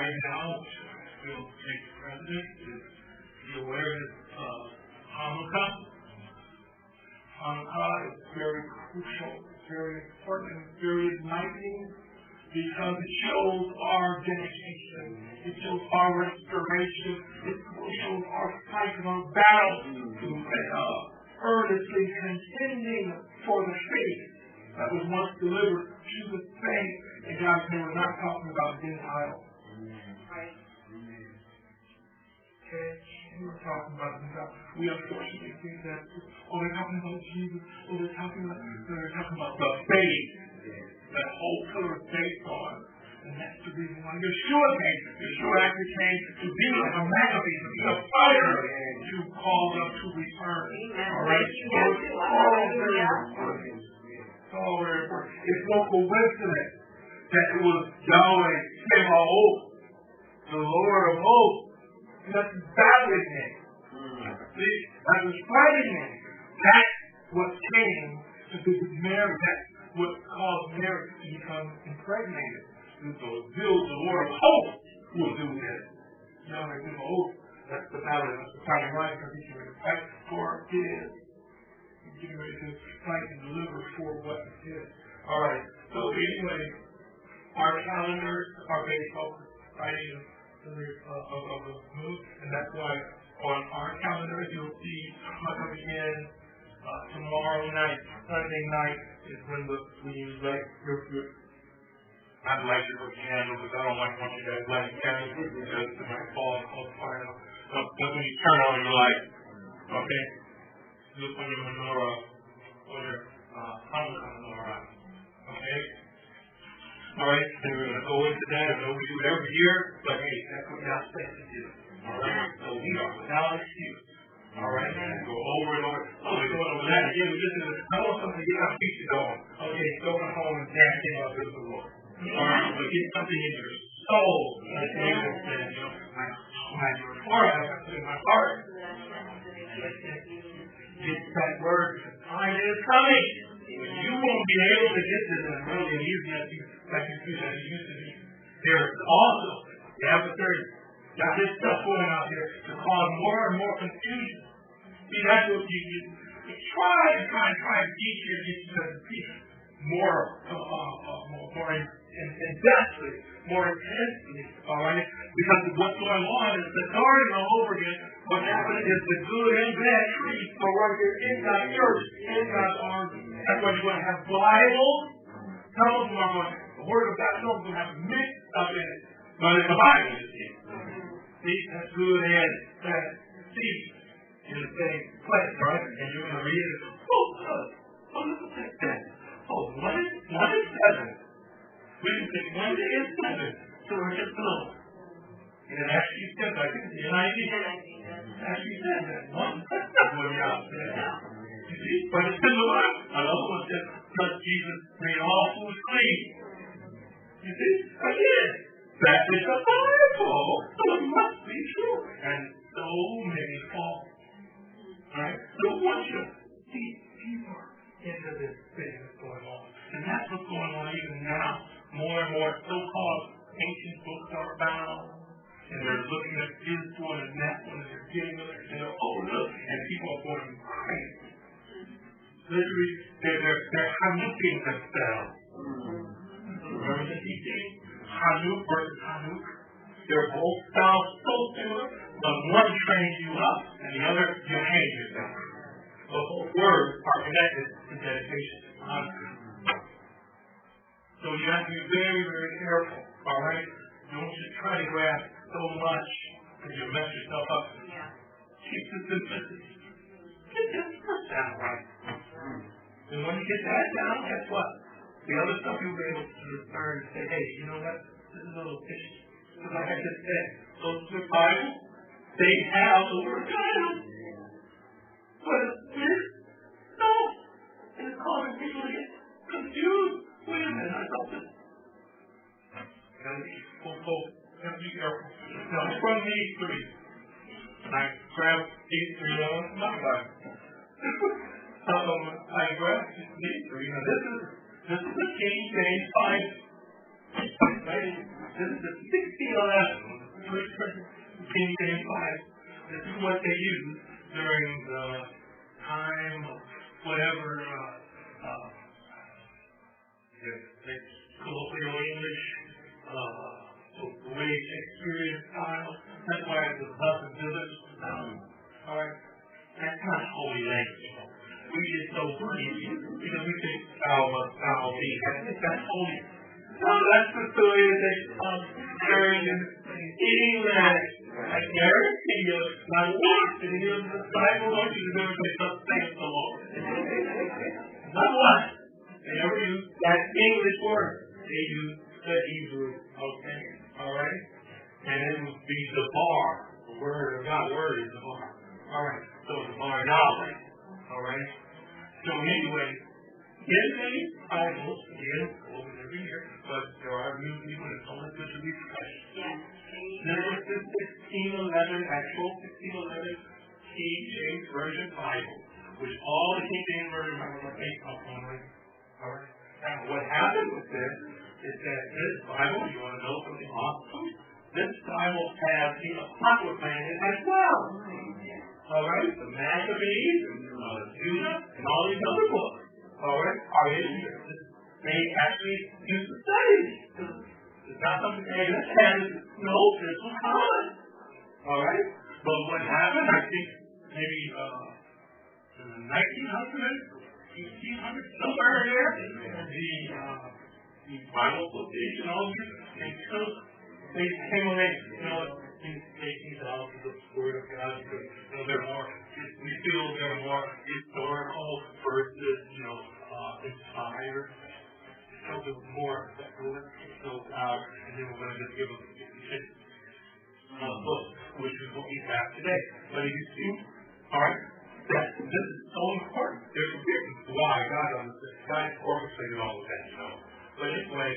right now, still state president, is the awareness of Hanukkah. Hanukkah is very crucial, very important, and very enlightening because it shows our dedication, it shows our restoration, it shows our fight and our battle to earnestly contending for the faith that was once delivered to the saints. And guys, they were not talking about Gentiles. Right. Okay? We were talking about Gentiles. We unfortunately think that, they're talking about Jesus. They're talking about the faith that whole pillar is based on. And that's the reason why Yeshua came. Yeshua actually came to be like a Maccabee, to be a fighter, to call them to return. All right? It's all very important. It's no coincidence that it was Yahweh Sebaot, the Lord of hosts. That's his battling name. See? That's his fighting name. That's what came to be Mary. That's what caused Mary to become impregnated. And so the Lord of hosts will do this. Yahweh Sebaot. That's the battle. That's the fighting right, because he's going to fight for his. He's getting ready to fight and deliver for what is his. All right. So anyway, our calendars are based on writing of the moon, and that's why on our calendar you'll see coming in tomorrow night, Sunday night is when you light your I'd like to put candles, because I don't want you guys lighting candles because it might fall on fire. But when you turn on your light, okay, look on your menorah or your Hanukkah menorah, okay. All right, so we're going to go into that. I know we do it every year, but hey, that's what God says to do. All right, so we are without excuse. All right, and go over and over. Oh, we're going over that again. I want something to get our feet going. Okay, go home and dancing up with the Lord. All right, so get something in your soul. Like David said, my forehead, in my heart. Get that word. Time is coming. You won't be able to get this as really easy as you used to be. There's also the adversary got this stuff going out here to cause more and more confusion. See, that's what you try and teach you to teach more intensely, more intensely, all right? Because what's going on is the garden all over again. What happened is the good and bad trees are right here in God's church, in God's army. That's why you're going to have Bibles. Some of them are going to, the Word of God, some of them have mixed up in it. But in the Bible, you see. See, that's good and bad seed in the same place, right? And you're going to read it. Oh, look at that. Oh, one is 7. We can take 1 day and 7. So we're just below. And it actually says, I think the NIV actually says that one. That's what you're out there. You see? But it's in the Bible. Another one says, because Jesus made all foods clean. You see? Again, that is the Bible. So it must be true. And so many fall. Alright? So once you see deeper into this thing that's going on. And that's what's going on even now. More and more so-called ancient books are bound. And they're looking at this one and that one, and they're getting it, and they're look, and people are going crazy. Literally, they're Hanukking themselves. Remember the teaching? Hanuk versus Hanuk. They're both styles so similar, but one trains you up, and the other you hang yourself. So both words are connected to dedication to Hanukkah. So you have to be very, very careful, all right? Don't just try to grasp so much because you'll mess yourself up. Yeah. Keep the simplicity. Get this first down right. And when you get that down, guess what? The other stuff you'll be able to discern and say, hey, you know what? This is a little fishy. Because like I just said, those two Bibles, they have the word God. But this, no. And it's causing people to get confused. Wait a minute, I thought this. Gotta be careful. Now, from these 3, and I grabbed these 3 on my Bible. I grabbed these 3. Now, this is the King James Bible. Right? This is the King James Bible. This is what they used during the time of whatever colloquial English, the way Shakespearean style. That's why it was thus and village. All right, that's not holy language. We get so funny because we think thou must thou be. I think that's holy. No, that's the story that during English. I guarantee you, not once in the Bible don't you never say thus saith the Lord. Not once. They never use that English word. They use the Hebrew. Okay? Alright? And it would be the bar. The word of God. The word is the bar. Alright. So the bar knowledge. Alright? So anyway, in the Bible, again, over every year, but there are new people and it's only good to be fresh. Yeah. There was this 1611, actual 1611 King James Version Bible, which all the King James Version Bible are based upon. Alright? Now, what happened with this is that this Bible, you want to know something awesome? This Bible has the Apocrypha in it as well. Alright? The Maccabees, Judah, and all these other books. Alright? Are in here. They actually used to study these. It's not something they just had. No, this was common. Alright? But what happened, I think, maybe in the 1900s, 1800s, somewhere in there, the Bible Association, all these, they came away, taking these out of the Word of God, because, they're more, we feel they're more historical versus, inspired. So the more that we're out, and then we're going to just give them a book, which is what we have today. But you see, alright, this is so important. There's a reason why God orchestrated all of that, But anyway,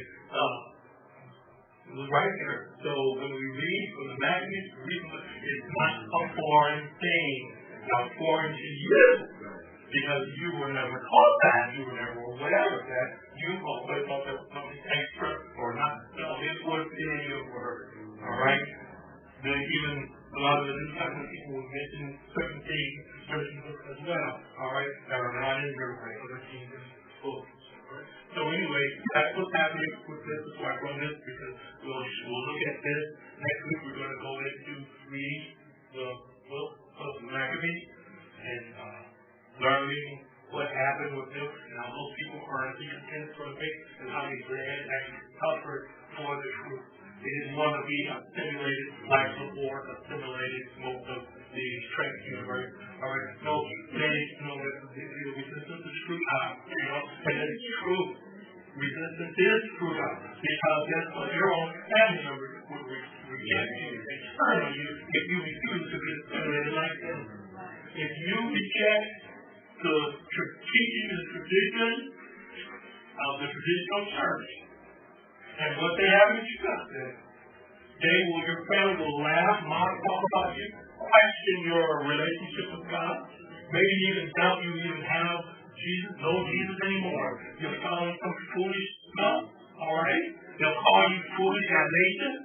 right here. So when we read from the Maccabees, it's not a foreign thing. It's not foreign to you. Because you were never taught that, you were never aware of that. You thought there was something extra or not. No, it was in your word. Alright? Then even a lot of the New Testament people would mention certain things, certain books as well. Alright? That are not in your regular kingdom books. So anyway, that's what's happening with this. That's why I brought this, because we'll look at this. Next week we're going to go into reading the book of the Maccabees and learning what happened with them and how most people are intense for the faith and how they bled and suffered for the truth. They didn't want to be assimilated like the war assimilated most of the Trek universe. Alright, no, they know that the resistance is true God, and it's true. Resistance is true God, because that's what your own family members would reject you and turn on you if you refuse to be assimilated like them. If you reject the teaching and tradition of the traditional church and what they have in discussed, your family will laugh, mock, talk about you, question your relationship with God, maybe even doubt you even have Jesus, no Jesus anymore. You're following some foolish stuff, alright? They'll call you foolish nation.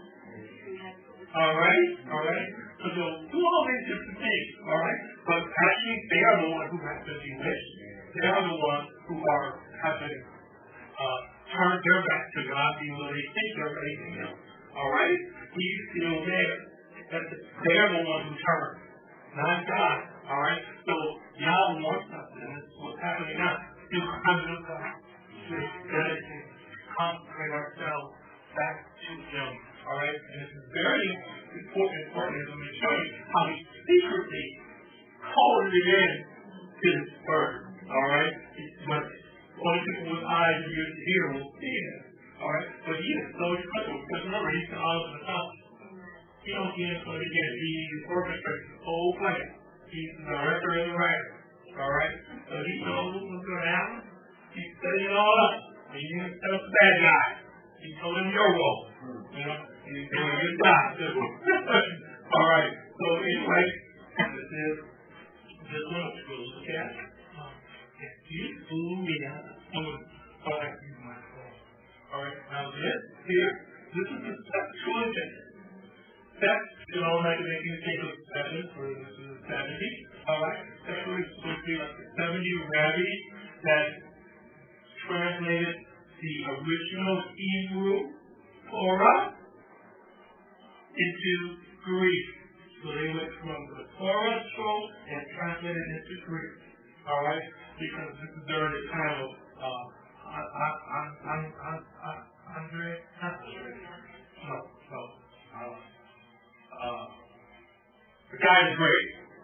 Alright? So they'll do all these different things, alright? But actually, they are the ones who have to be wished. They are the ones who have to turn their back to God, even though they think they're facing Him. Alright? He's still there. They are the ones who turn, not God. Alright? So, God wants us, and this is what's happening now. To come to God, to dedicate, consecrate ourselves back to Him. Alright? And this is very important as I'm going to show you how He secretly called it in to His Word. Alright? But only people with eyes and ears to hear will see it. Alright? But He is so special. Because remember, He's the all of the top. He don't get it, but again, He orchestrates the whole plan. He's the director and the writer. Alright? So He knows what's going to happen. He's setting it all up. And He didn't set up the bad guy. He told him your role. He's doing your job. Alright. So anyway, this is just what we'll look at. Alright, now this here, this is the Septuagint. That, might make you think of 7 for this is 70. All right. That was supposed to be like the 70 rabbis that translated the original Hebrew Torah into Greek. So they went from the Torah scroll and translated it into Greek. All right? Because this is during the time of Andre? The guy is great.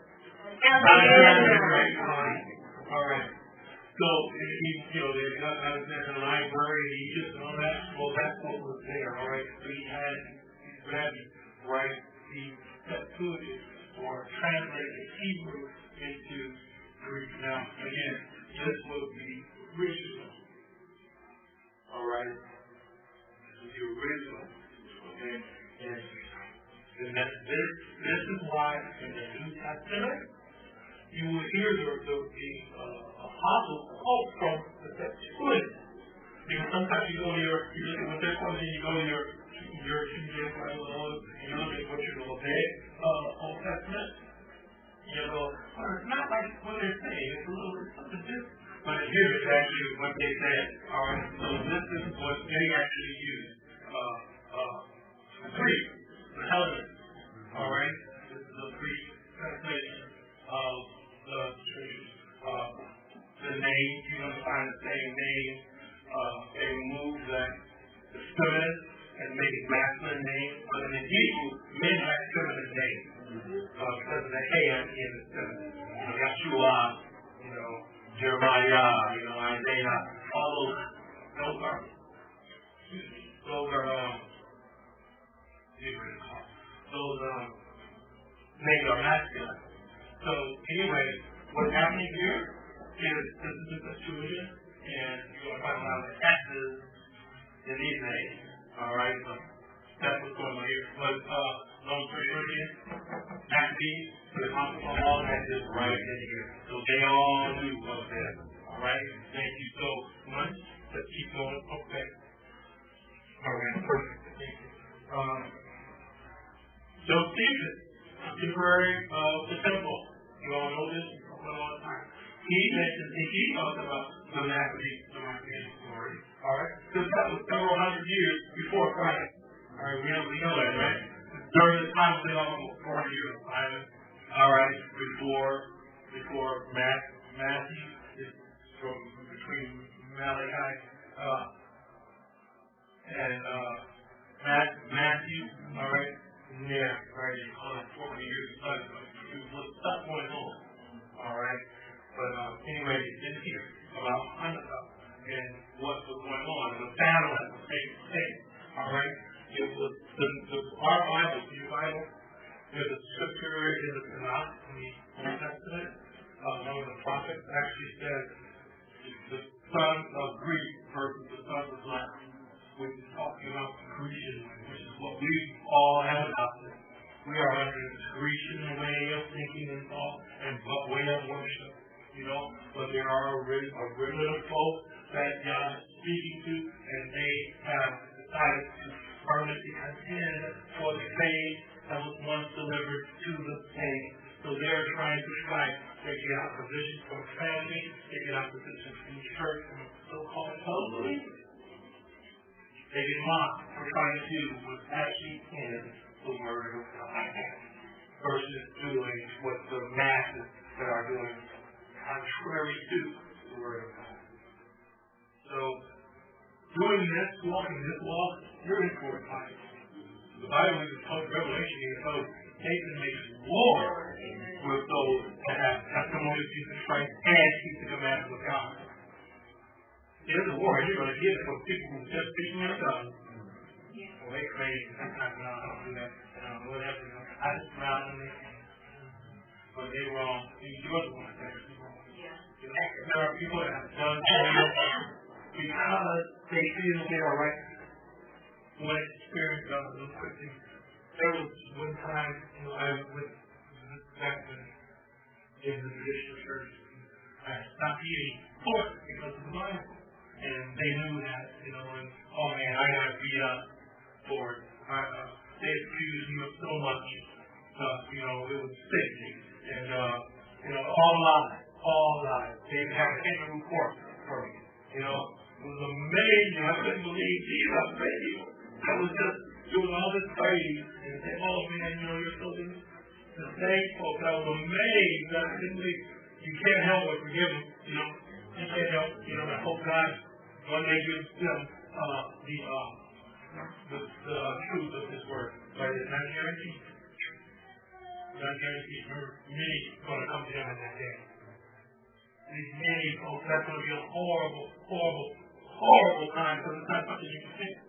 All right. So, there's a library in Egypt and all that. Well, that's what was there, all right? So he had these rabbis write the Septuagint or translate the Hebrew into Greek. Now, again, this was the original. All right? This is the original. Okay? And this is why in the New Testament, you will hear the apostles quote from the Septuagint. Because sometimes you look at what they're quoting, you go to your King James Bible, and you look at what you're going to say, Old Testament. You go, well, it's not like what they're saying. It's a little bit something different. But here is actually what they said. All right. So this is what they actually used. Greek, the Hellenists. All right. This is a Greek translation of the name. You're going to find the same name. They remove the feminine and make it masculine name. But in the Hebrew, men have feminine names because of the hand in the feminine. Yeshua, Jeremiah, Isaiah, all those are names are masculine. So anyway, what's happening here is this is the Septuagint, and you're going to find a lot of S's in these names. All right, so that's what's going on here. But long story short, Maccabees, the Apostle Paul had this right in here, so they all knew of this. All right, thank you so much. Let's keep going. Okay. All right, perfect. Thank you. Josephus, contemporary of the temple. You all know this for a long time. He talked about the Maccabees story. All right? Because that was several hundred years before Christ. All right, we know that, right? During the time of almost 400 years of silence. All right, before Matthew, it's from between Malachi and Matthew. All right? Yeah, right. You call it 400 years of silence. There was stuff going on. All right? But anyway, it's here about Hanukkah and what was going on. The battle at the same place. All right? It was our Bible, your Bible, there's a scripture in the Tanakh, in the Old Testament. One of the prophets actually said the sons of Greece versus the sons of Latin, which is talking about Grecian, which is what we all have adopted. We are under this Grecian way of thinking and thought and way of worship. But there are a remnant of folks that God is speaking to, and they have decided to permanently contend for the faith that was once delivered to the faith. So they're trying to strike. They get opposition from family, they get opposition from church, from so-called believers. They get mocked for trying to do what's actually in the Word of God versus doing what the masses that are doing contrary to the Word of God. So, doing this, walking this walk, you're in for a fight. The Bible is called Revelation here, so Satan makes war with those that have testimony of Jesus Christ and keep the commandments of God. There's a war, and you're going to get it from people who just speaking their tongue. Well, they crazy. Sometimes I don't do that. Whatever. I just smile and they but they're wrong. You're the one that's actually wrong. There are people that have done things because they feel they are right. What experience does those quick things. There was one time, I was back in the traditional church. I stopped eating pork because of the Bible. And they knew that, and oh man, I got beat up for they accused me of so much. It was sickening. And, all lies. They had a kangaroo court for me. It was amazing. I couldn't believe Jesus. I prayed people. I was just doing all this praise. And saying, oh man, you're so good. The same folks. I was amazed. I couldn't believe. You can't help but forgive them. You can't help. I hope God one day gives them the truth of His word. But it's not guaranteed. Not guaranteed. Many going to come to Him in that day. These many folks, that's going to be a horrible, horrible, horrible time because it's not something you can fix.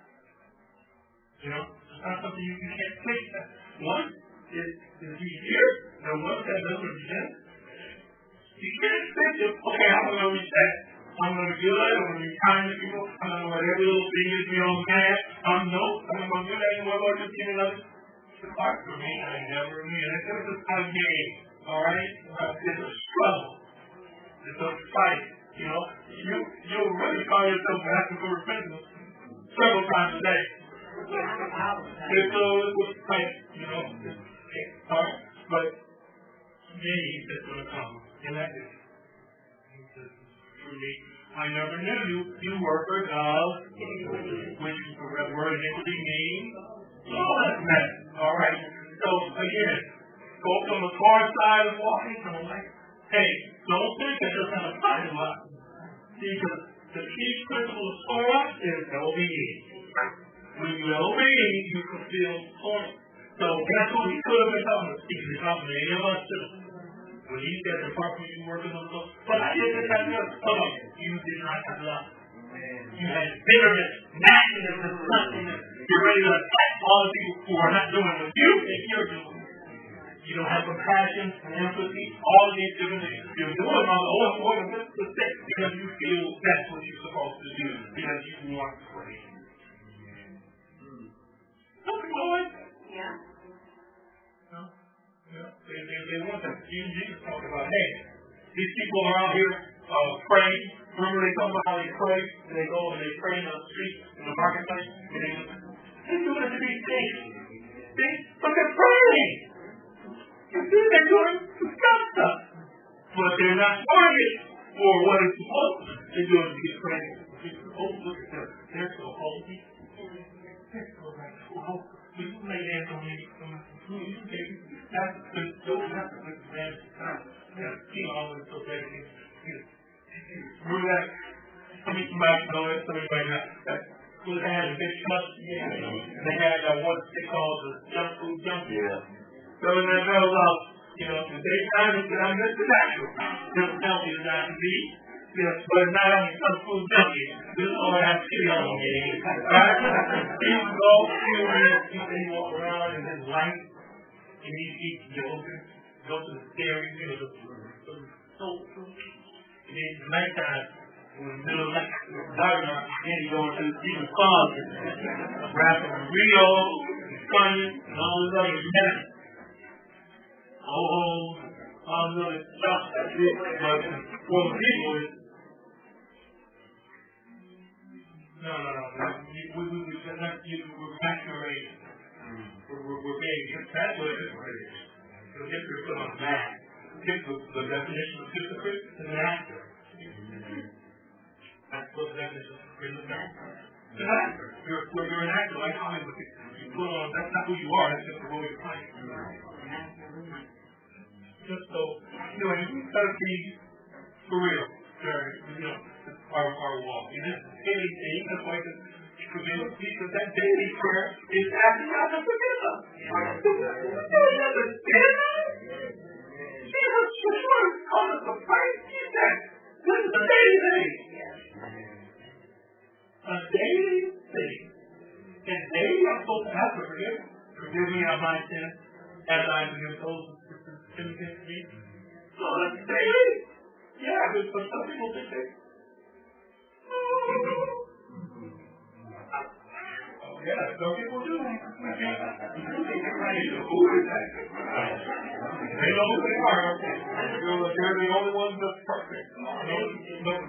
It's not something you can't fix. One is He here, and one that doesn't exist. You can't fix it. Okay, I'm going to reach that. I'm going to be good. I'm going to be kind to people. I'm going to let every little thing get me on mad. I'm going to do that anymore. Lord, just give me another. It's hard for me. I never mean it. It's just not a game. All right? It's a struggle. It's a fight. You'll really call yourself asking for repentance several times a day. It's a fight. All right? But many that's going to come. And that is. I never knew you workers of which the word iniquity means lawlessness. All right. So again, go from the far side of walking from like, hey, don't think that just on a side of life. See, because the key principle of Torah is obedience. When you obey, you fulfill Torah. So that's what he could have been talking about. He could be talking to any of us too. When he said the property you working on, but I didn't have enough. Hold on. You did not have love. You had bitterness, nastiness, and suchness. You're ready to attack all the people who are not doing what you think you're doing. You don't have compassion, empathy, all of these different things. You're doing all the old mistakes because you feel that's what you're supposed to do because you want praise. Something like that. Yeah. No? They want that. Even Jesus talked about, hey, these people are out here praying. Remember they talk about how they pray, and they go and they pray in the street, in the marketplace, and they're doing it to be safe. See? But they're praying. You see, they're doing some stuff. But they're not doing it for what it's supposed to. They're doing it to get praise. Oh, look at them. They're so holy. They're so righteous. You lay hands on me. That's the good man. He always so dedicated. Remember that? Somebody might know it, somebody might not. They had a big truck. They had what they call the junk food junkie. So when they go out, the daytime is I miss the natural. Just healthy as I can be. But not only some food junkie. This all I have to see on me. Right? He go he walk around in his life. And he eats yogurt, go to the stairs, the soul food. And then at nighttime, in the middle of the night, then he goes to the closet, rapping Rio, Onion, and all this other mess. All this other stuff. But for the people, no. We're masquerading. We're being that's what it is. So hypocrite put on that. The definition of hypocrite is an actor. That's what the definition of hypocrite is. It's an actor. You're an actor like Hollywood. You put on that's not who you are, that's just the role you're playing. Just so you gotta be for real. Our walk. You just daily thing, that's why forgive us because that daily prayer is asking God to forgive us. Do you understand that? Jesus Yeshua is calling us to pray. He said, this is a daily thing. A daily thing. And daily I'm supposed to have to forgive. Forgive me of my sins as I forgive those who sin against me. So that's daily. Yeah, but some people think that. Yeah, some people do. They know who they are. They're the only ones that's perfect.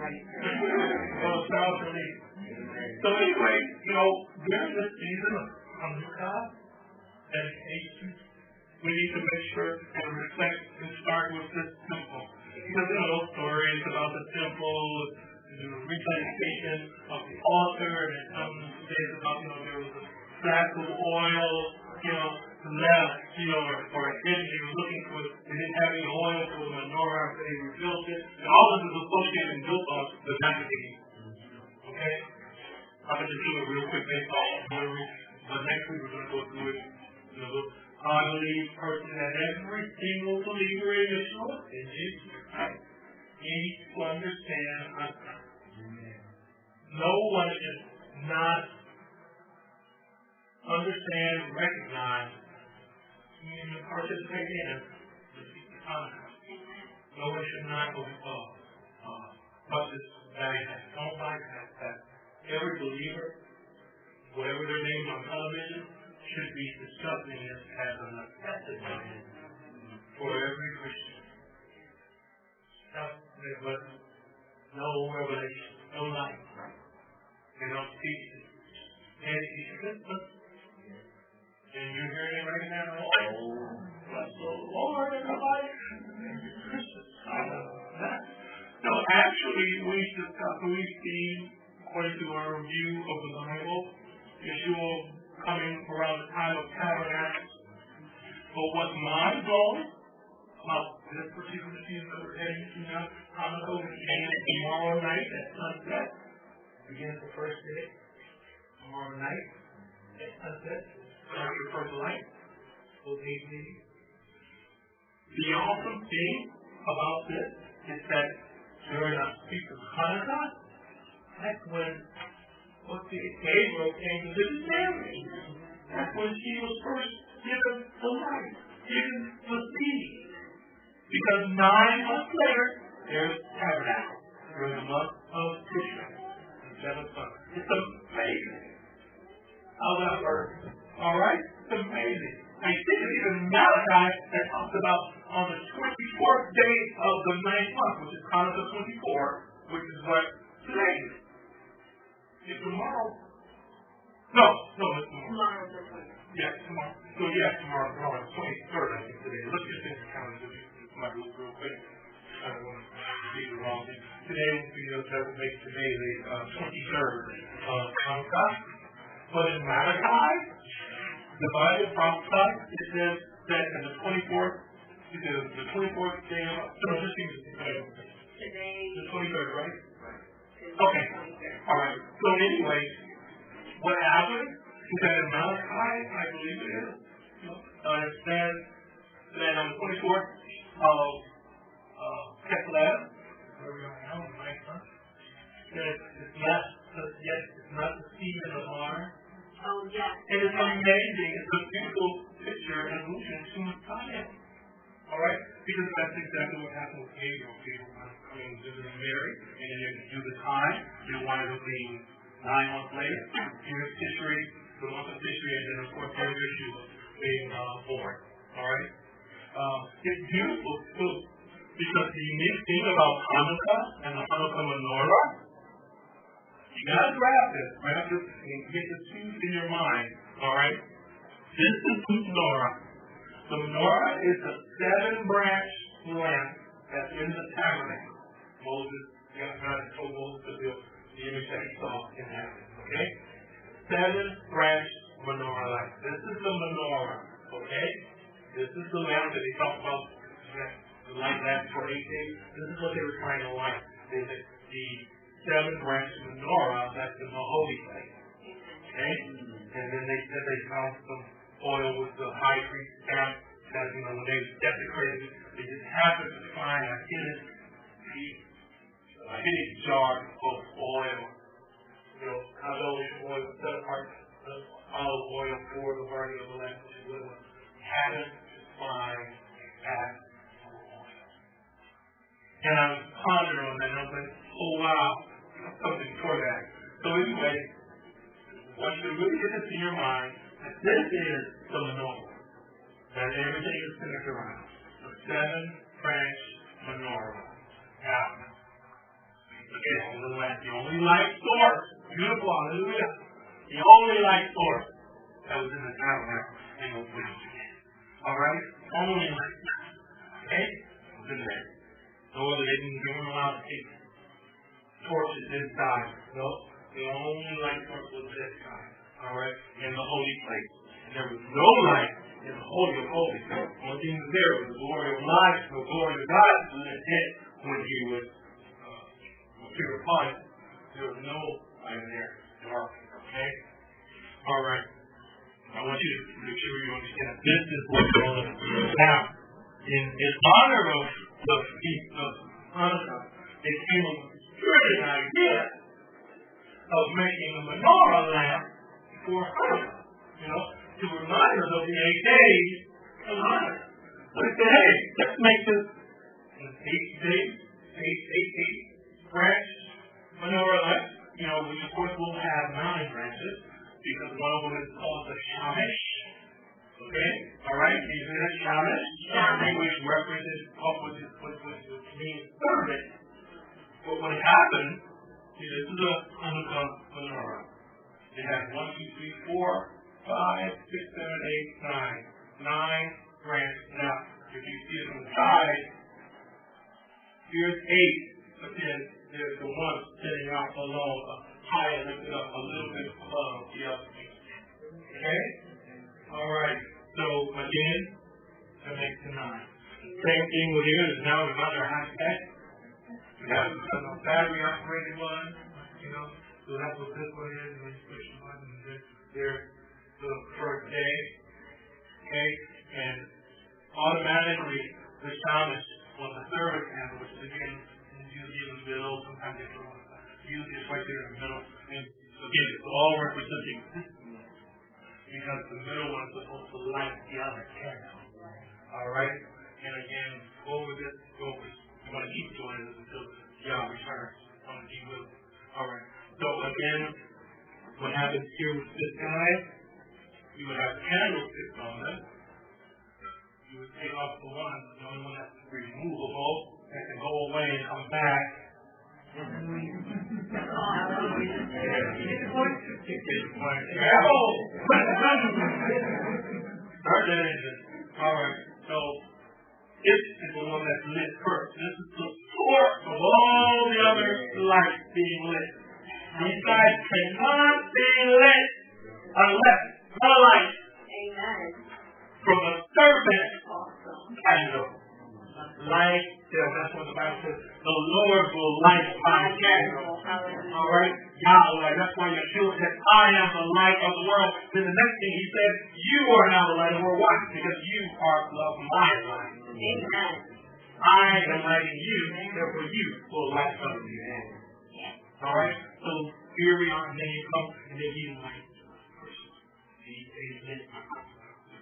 So anyway, during this season of Hanukkah dedication, we need to make sure and reflect and start with this temple. Because there are those stories about the temple, the rededication of the altar, and some days about, there was a flask of oil, left, or a kid, they were looking for it, they didn't have any oil for the menorah, so they rebuilt it. And all this is associated and built on the Maccabees. Okay? I'm going to do it real quick based on memory, but next week we're going to go through it. I believe person that every single believer in Yeshua, in Jesus Christ, needs to understand Hanukkah. No one is not understand, recognize, and participate in Hanukkah. No one should not go but this bypass. Don't bypass that. Every believer, whatever their name on television, should be discussing it as a necessity for every Christian. But no revelation, no light. They don't teach it. And it's Christmas. And you're hearing it right now. Oh, bless the Lord, everybody. Christmas. No, actually, we've seen, according to our review of the Bible, Yeshua coming around the time of Tabernacles. But what's my goal about this particular season that we're heading to now, Hanukkah, which begins tomorrow night at sunset, begins the first day, tomorrow night at sunset, starts the first light, will be the awesome thing about this is that during a feast of Hanukkah, that's when Gabriel came to visit Mary. That's when she was first given the light, given the seed. Because 9 months later, there's Tabernacle during the month of Tishrei, the 7th month. It's amazing how that works. All right? It's amazing. I think it's even Malachi that talks about on the 24th day of the 9th month, which is Hanukkah 24, which is what today is. It's tomorrow. No, it's tomorrow. Yeah, tomorrow. So tomorrow is 23rd, I think, today. Let's just think the calendar. This might look real quick. I don't want to be the wrong thing. Today will make today the 23rd of Hanukkah. But in Malachi, the Bible prophesies, it says that in the 24th, the 24th day of today, the 23rd, right? Okay. All right. So anyway, what happened is that in Malachi, I believe it is, it says that on the 24th of Kislev, where we are now, right? That it's not the season of honor. Oh, yes. And it's amazing. It's a beautiful picture and illusion to Messiah. All right? Because that's exactly what happened with Gabriel. People coming visiting Mary, and then you do the time. You wind up being 9 months later. Here's Tishrei, the month of Tishrei, and then of course there's Yeshua being born. All right? It's beautiful too, because the unique thing about Hanukkah and the Hanukkah menorah, you gotta grab this and get this fused in your mind. All right? This is the menorah. The menorah is the 7-branch lamp that's in the tabernacle. God told Moses to build the image that he saw in heaven. Okay? 7-branch menorah light. This is the menorah. Okay? This is the lamp that he talked about. The light lasts for 8 days. This is what they were trying to light. They said the 7-branch menorah that's in the holy place. Okay? And then they said they found some oil with the high priest stamp that, when they desecrated it, they just happened to find a hidden jar of oil. Kadosh oil, set apart olive oil for the burning of the lamp, which is what was happened to find at oil. And I was pondering on that, and I was like, oh wow, something for that. So anyway, I want you to really get this in your mind. This is the menorah that everything is centered around. The 7-branch menorah. Now, the only light source. Beautiful, hallelujah. The only light source that was in the tabernacle and the witness again. All right? Only light. Okay? It was in there. No other, they weren't allowed to take torches inside. No. The only light source was this guy. All right? In the holy place. And there was no light in the Holy of Holies. The only thing was there was the glory of life, the glory of God lit it when he was purified. There was no light in there. Dark. Okay? All right. I want you to make sure you understand. This is what's going on now. In honor of the feast of Hanukkah, it came up with a brilliant idea of making a menorah lamp for Hanukkah. You know, to remind us of the 8 days of Hanukkah. So they said, hey, let's make this 8 days, 8 branch menorah lamp. You know, we of course will have 9 branches because one of them is called the Shamish. Okay? Alright? These are the Shamish, which represents which means servant. But what happened is this is a Hanukkah menorah. It has 1, 2, 3, 4, 5, 6, 7, 8, 9. 9 branches. Now, if you see it on the side, here's 8, but then there's the one sitting out alone, high and lifted up a little bit above the other. Okay? Alright. So, again, that makes it 9. Same thing with here is now another hashtag. We have a battery operated one, you know, so that's what this one is. When you push the button, there's the first day. Okay? And automatically, the Shamish on the third candle, which is again, usually in the middle, sometimes it's usually it's right there in the middle. And again, it's all representing this one. Because the middle one is supposed to light the other candle. Alright? And again, over this, you want to keep doing this until Yah returns. Want to keep with it. Alright. So again, what happens here with this guy, you would have candlesticks on this. You would take off the one, the only one that's removable, that can go away and come back. Alright, so this is the one that's lit first. This is the source of all the other lights being lit. These guys cannot be lit unless the light from a servant candle. Light, that's what the Bible says. The Lord will light my candle. Alright? Yahweh. That's why Yeshua said, I am the light of the world. Then the next thing he said, you are now the light of the world. Why? Because you are of my light. Amen. I am lighting you, therefore you will light some of you. Alright? So here we are, and then you come, and then he lights the person. He lit my person.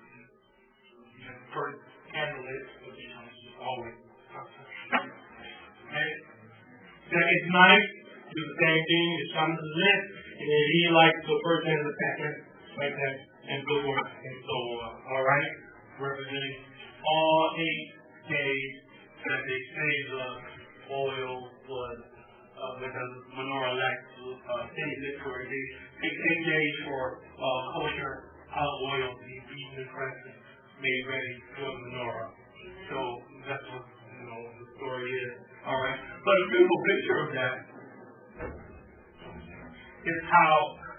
First candle lit, but you know, it's always okay. Second night, do the same thing, the sun is lit, and then he lights the first and the second, like that, and so forth, and so on. Alright? Representing all 8 days that they say the oil was, because menorah lights stays it for 8 days. 8 days for kosher olive oil to be beaten and pressed and made ready for the menorah. So that's what the story is. Alright. But a beautiful picture of that is how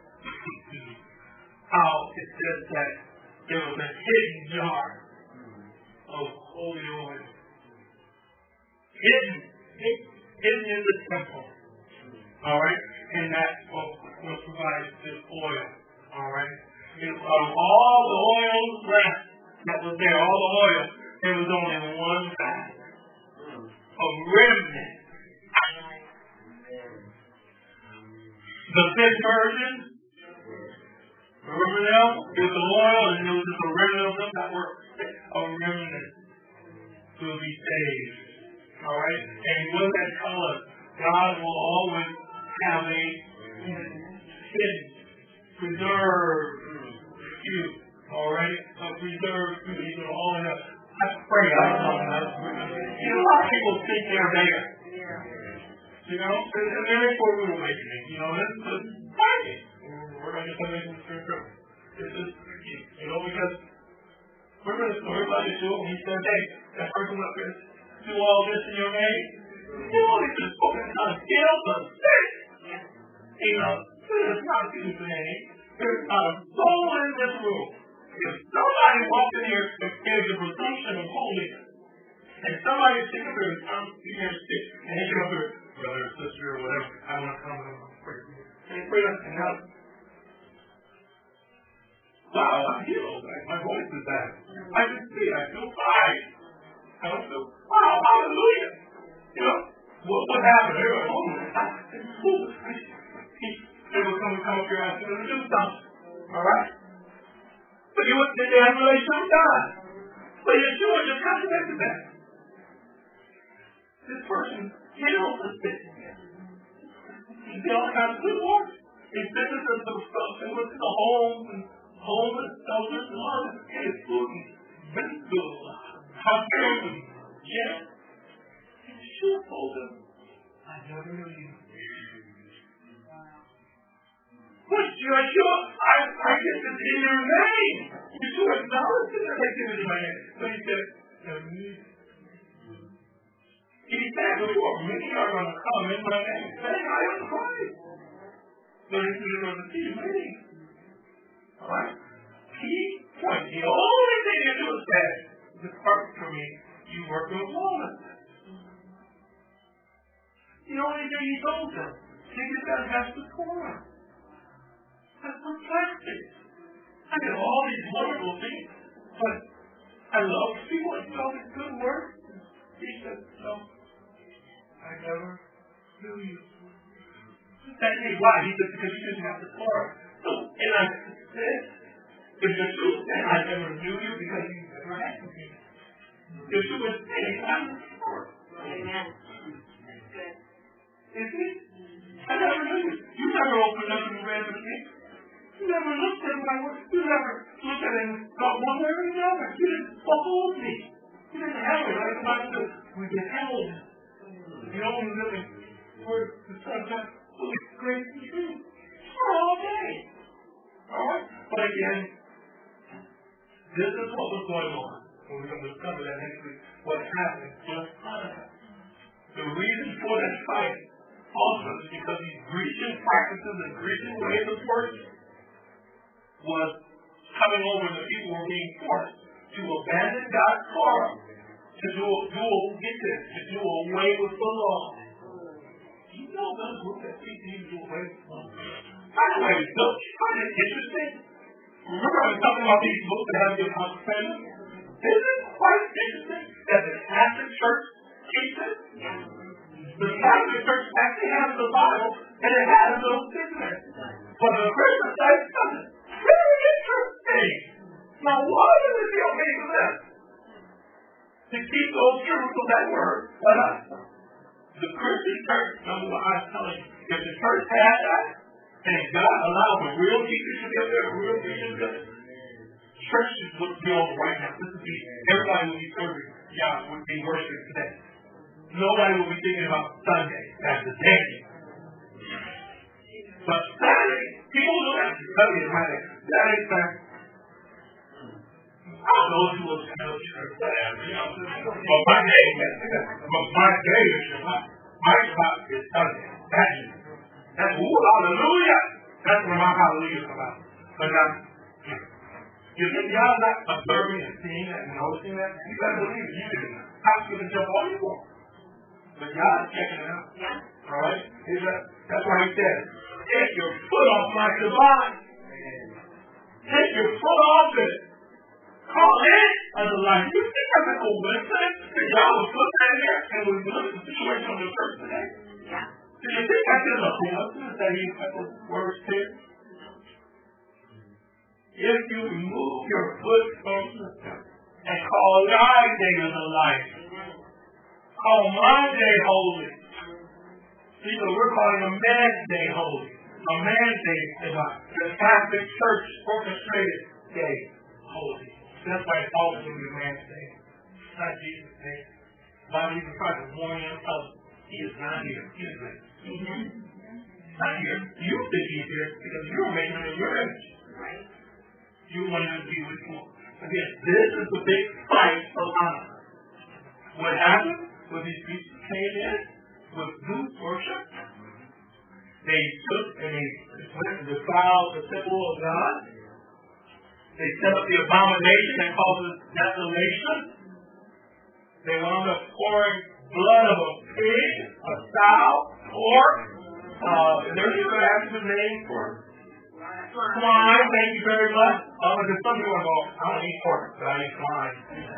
it says that there was a hidden jar of holy oil. Hidden in the temple. Alright? And that's what provides this oil. Alright? All the oil left that was there, all the oil, there was only one bag. A remnant. The fifth version, remember them? There's the oil and there was just a remnant of them that were a remnant will be saved. Alright? And what does that tell us? God will always have a hidden, preserved few. Alright? A preserved few. He's going to always have. I pray I don't know. A lot of people think they're there. You know? And they're for rural awakening. You know, this is fighting. We're going to come into the scripture. This is Remember the story about the Jew? He said, hey, that person up there, do all this in your name? You only just spoken to kill the sick. You know, there's not a human name. There's not a soul in this room. If somebody walked in here and gave the presumption of holiness, and somebody sick up there and comes to here sick, and they come up here, brother or sister or whatever, I want to come and pray for you. They pray and help. Wow, I'm healed. My voice is back. I can see. I feel fine. I don't feel, wow, hallelujah. You know, what happened? They were they will come up here and ask them to do something. All right? But did they have a relationship with God? But Yeshua just contradicted that. This person healed the sick. He did all kinds of good work. He visited the stuff and went to the homes and homeless, elders, and all this. And his food and mental, hospitals, and yeah. And Yeshua told them, I never knew you. But Yeshua, I get this in your name. Yeshua acknowledged that they did it in my name. So he said, he said before, many are going to come in my name, saying, I am Christ. But he said, there was a key meeting. All right? Key point. The only thing Yeshua said, depart from me, you work with lawlessness. The only thing he told them, he just got to have the Torah. That's fantastic. I did all these wonderful things, but I love people and all this good work. He said, no, I never knew you. That is why. He said, because you didn't have the Torah. So, and I said, if the truth said, I never knew you because you never had me. The truth was saying, I'm the Torah. Amen. That's good. Isn't it? I never knew you. You never opened up and read with me. You never looked at my work. You never looked at it and thought one way or the other. You didn't behold me. You didn't have it. Like the Bible says, we beheld him. The only living word, the Son of God, was great and true. For all day. All right? But again, this is what was going on. And we're going to discover that next week. What happened just Hanukkah. The reason for that fight also is because these Grecian practices and Grecian ways of working was coming over and the people were being forced to abandon God's Torah, to do away with the law. You know those groups that teach you to do away with the law. By the way, don't you find it interesting? Remember I was talking about these books that have the Apostle Family? Isn't it quite interesting that the Catholic Church teaches? The Catholic Church actually has the Bible and it has those things there. But the Christian side doesn't. Very interesting. Now, why does it be okay for them to keep those truths of that word? But the Christian church, number one, I'm telling you, if the church had that, and God allowed the real teachers to be up there, the real teachers to be up there, churches would be on right now. This would be, everybody would be serving. God would be worshiping today. Nobody would be thinking about Sunday as the day. But Saturday, people look at Sunday as Friday. Saturday, Saturday. I don't know if you will tell church that, but my day is Shabbat. My Shabbat is Sunday. That's hallelujah. That's where my hallelujah comes out. But you think y'all not observing and seeing that and noticing that? You better believe it. You didn't. How's you going to jump all you want? But y'all is checking it out. All right? That's why he says, take your foot off my Shabbat. Take your foot off it. Call it as a life. You think that's an old website? That y'all would put that in there and would look at the situation of the church today? Yeah. Did you think that's in the coincidence that he put those words here? If you remove your foot from the church and call thy day as a life, call my day holy. See, so we're calling a man's day holy. A man's day is the Catholic Church orchestrated day holy. That's why it's always going to be a man's day. It's not Jesus' day. Bible even tries to warn him of he is not here. He is there. Not here. You think he's here because you're making him in your image. Right? You want him to be with you. But Again, this is the big fight of honor. What happened was these people came in with new worship. They took and they went and defiled the temple of God. They set up the abomination that causes desolation. They wound up pouring blood of a pig, a sow, pork. There's even actually a name for swine. Thank you very much. Because some people go, I don't eat pork, but I eat swine.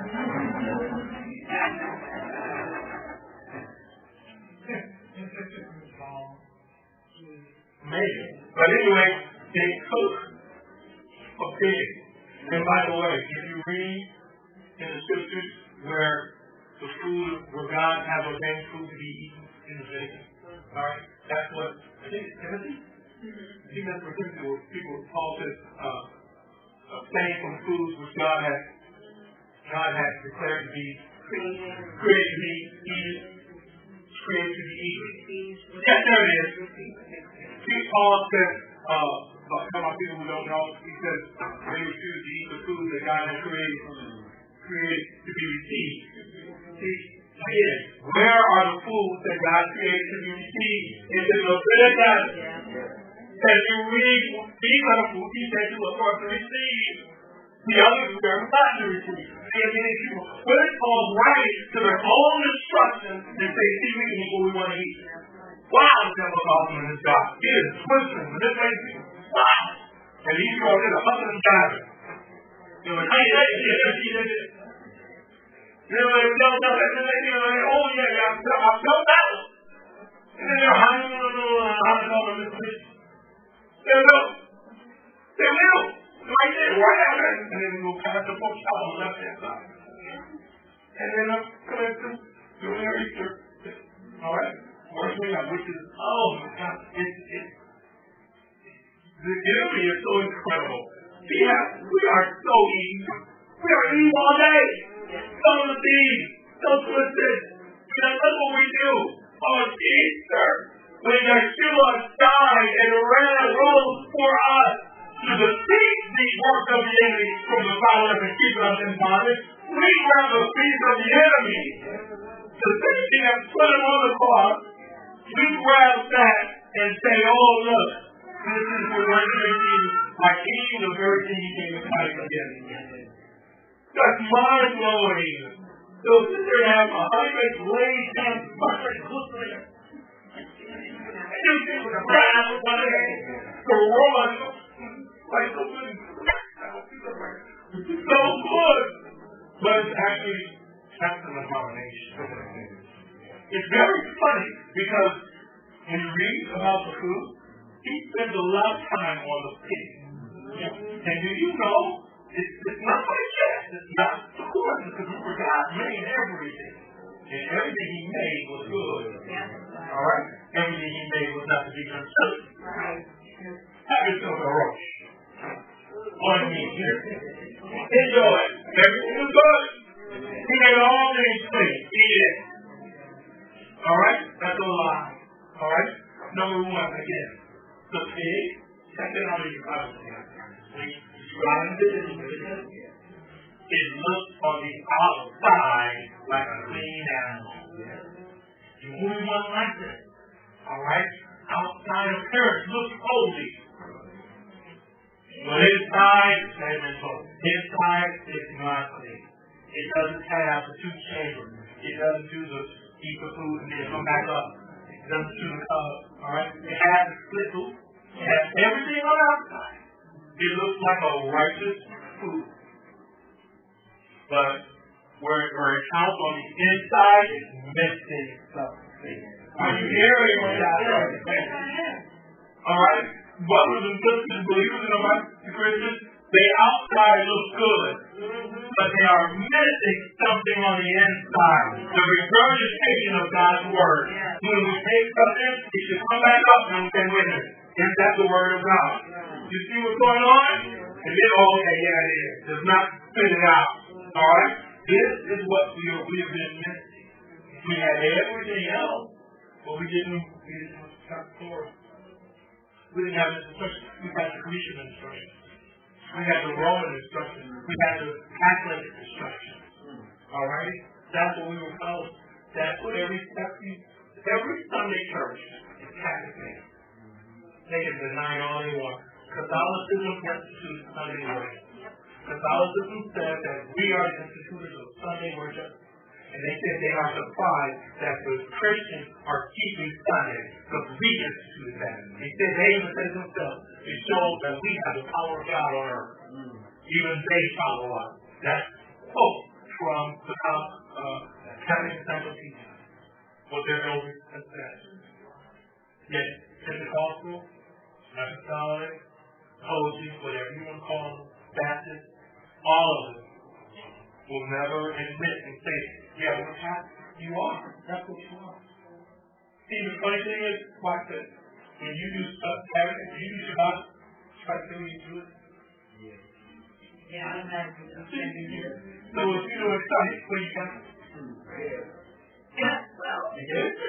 Amazing. But anyway, they took a pig. And by the way, if you read in the scriptures where the food, where God has ordained food to be eaten in the Leviticus, all right, that's what, I think it's Timothy? I think that's where Timothy, where people, Paul says, abstain from foods which God has declared to be created to be eaten. Created to be eaten. Yes, there it is. Paul says, some of people who don't know, he says they refuse to eat the food that God has created to be received. See, again, where are the foods that God created to be received? It's in Leviticus. As you read, these are the foods he said you were supposed to receive. The others were not to receive. See, many people put it all right to their own instructions and say, see, we can eat what we want to eat. Wow, the devil's awesome in this God. He is twisting and this makes me wow. And these people are just up and down. They're like, hey, oh yeah, I've done that. And then they're hiding on this place. They will. Right there, right out there. And then we'll pass the pork chop on the left hand side. And then I'm coming to doing their Easter. All right? Worshiping God, which is, oh my God, the enemy is so incredible. We are so eating. We are eating all day. Some of the things, so twisted. That's what we do on Easter. When Yeshua died and rose for us to defeat the work of the enemy from the power of and keep us in bondage, we grab the feet of the enemy. The thing that put him on the cross, we grab that and say, oh look, this is what we're doing by eating the very thing he came to fight against. That's mind blowing. They'll sit there and have a hundred laid down, butter, glistening. And you see the brown, the raw, like so good. So good. But it's actually that's an abomination. It's very funny because when you read about the food, he spends a lot of time on the pig. And do you know, it's not like that. It's not according to the God made everything. And everything he made was good. All right? Everything he made was not to be consumed. Have yourself a roast. On me here. Enjoy it. Everything was good. He made all things clean. Eat it. All right? That's a lie. All right? Number one, again, the pig, check it out in your Bible. It looks on the outside like a clean animal. You wouldn't want like that. All right? Outside appearance looks holy. But inside, inside it's not clean. It doesn't have the two chambers. It doesn't do the eat the food and then come back up. It doesn't do the all right? It has the split food. It has everything on the outside. It looks like a righteous food. But where it's out on the inside, it's missing something. Are you hearing what I'm saying? All right? Brothers and sisters, believers in the Christians, the outside looks good, but they are missing something on the inside. The regurgitation of God's word. When we take something, it should come back up and say, wait a minute, is that the word of God? You see what's going on? And then, oh, okay, yeah, it is. Does not spit it out. All right? This is what we have been missing. We had everything else, but we didn't stop for it. We didn't have instruction. We had the commission instruction. We had the Roman instruction. We had the Catholic instruction. All right? That's what we were told. That's what every Sunday church is Catholic. They can deny all they want. Catholicism institutes Sunday worship. Catholicism says that we are the institutors of Sunday worship. And they said they are surprised that the Christians are keeping Sunday because we instituted that. They said they even said it themselves. It shows that we have the power of God on earth. Even they follow us. That's quote from the Catholic Central teaching. What their elders have said. Yet Pentecostal, Apostolic, Coaches, whatever you want to call them, Baptist, all of them will never admit and say, yeah, we're Catholic. You are. That's what you are. See, the funny thing is, watch this. When you do stuff, you do Shabbat, try to do it. Yeah, I'm happy. So if you do it Sunday, what you got? Yeah, well. You get it?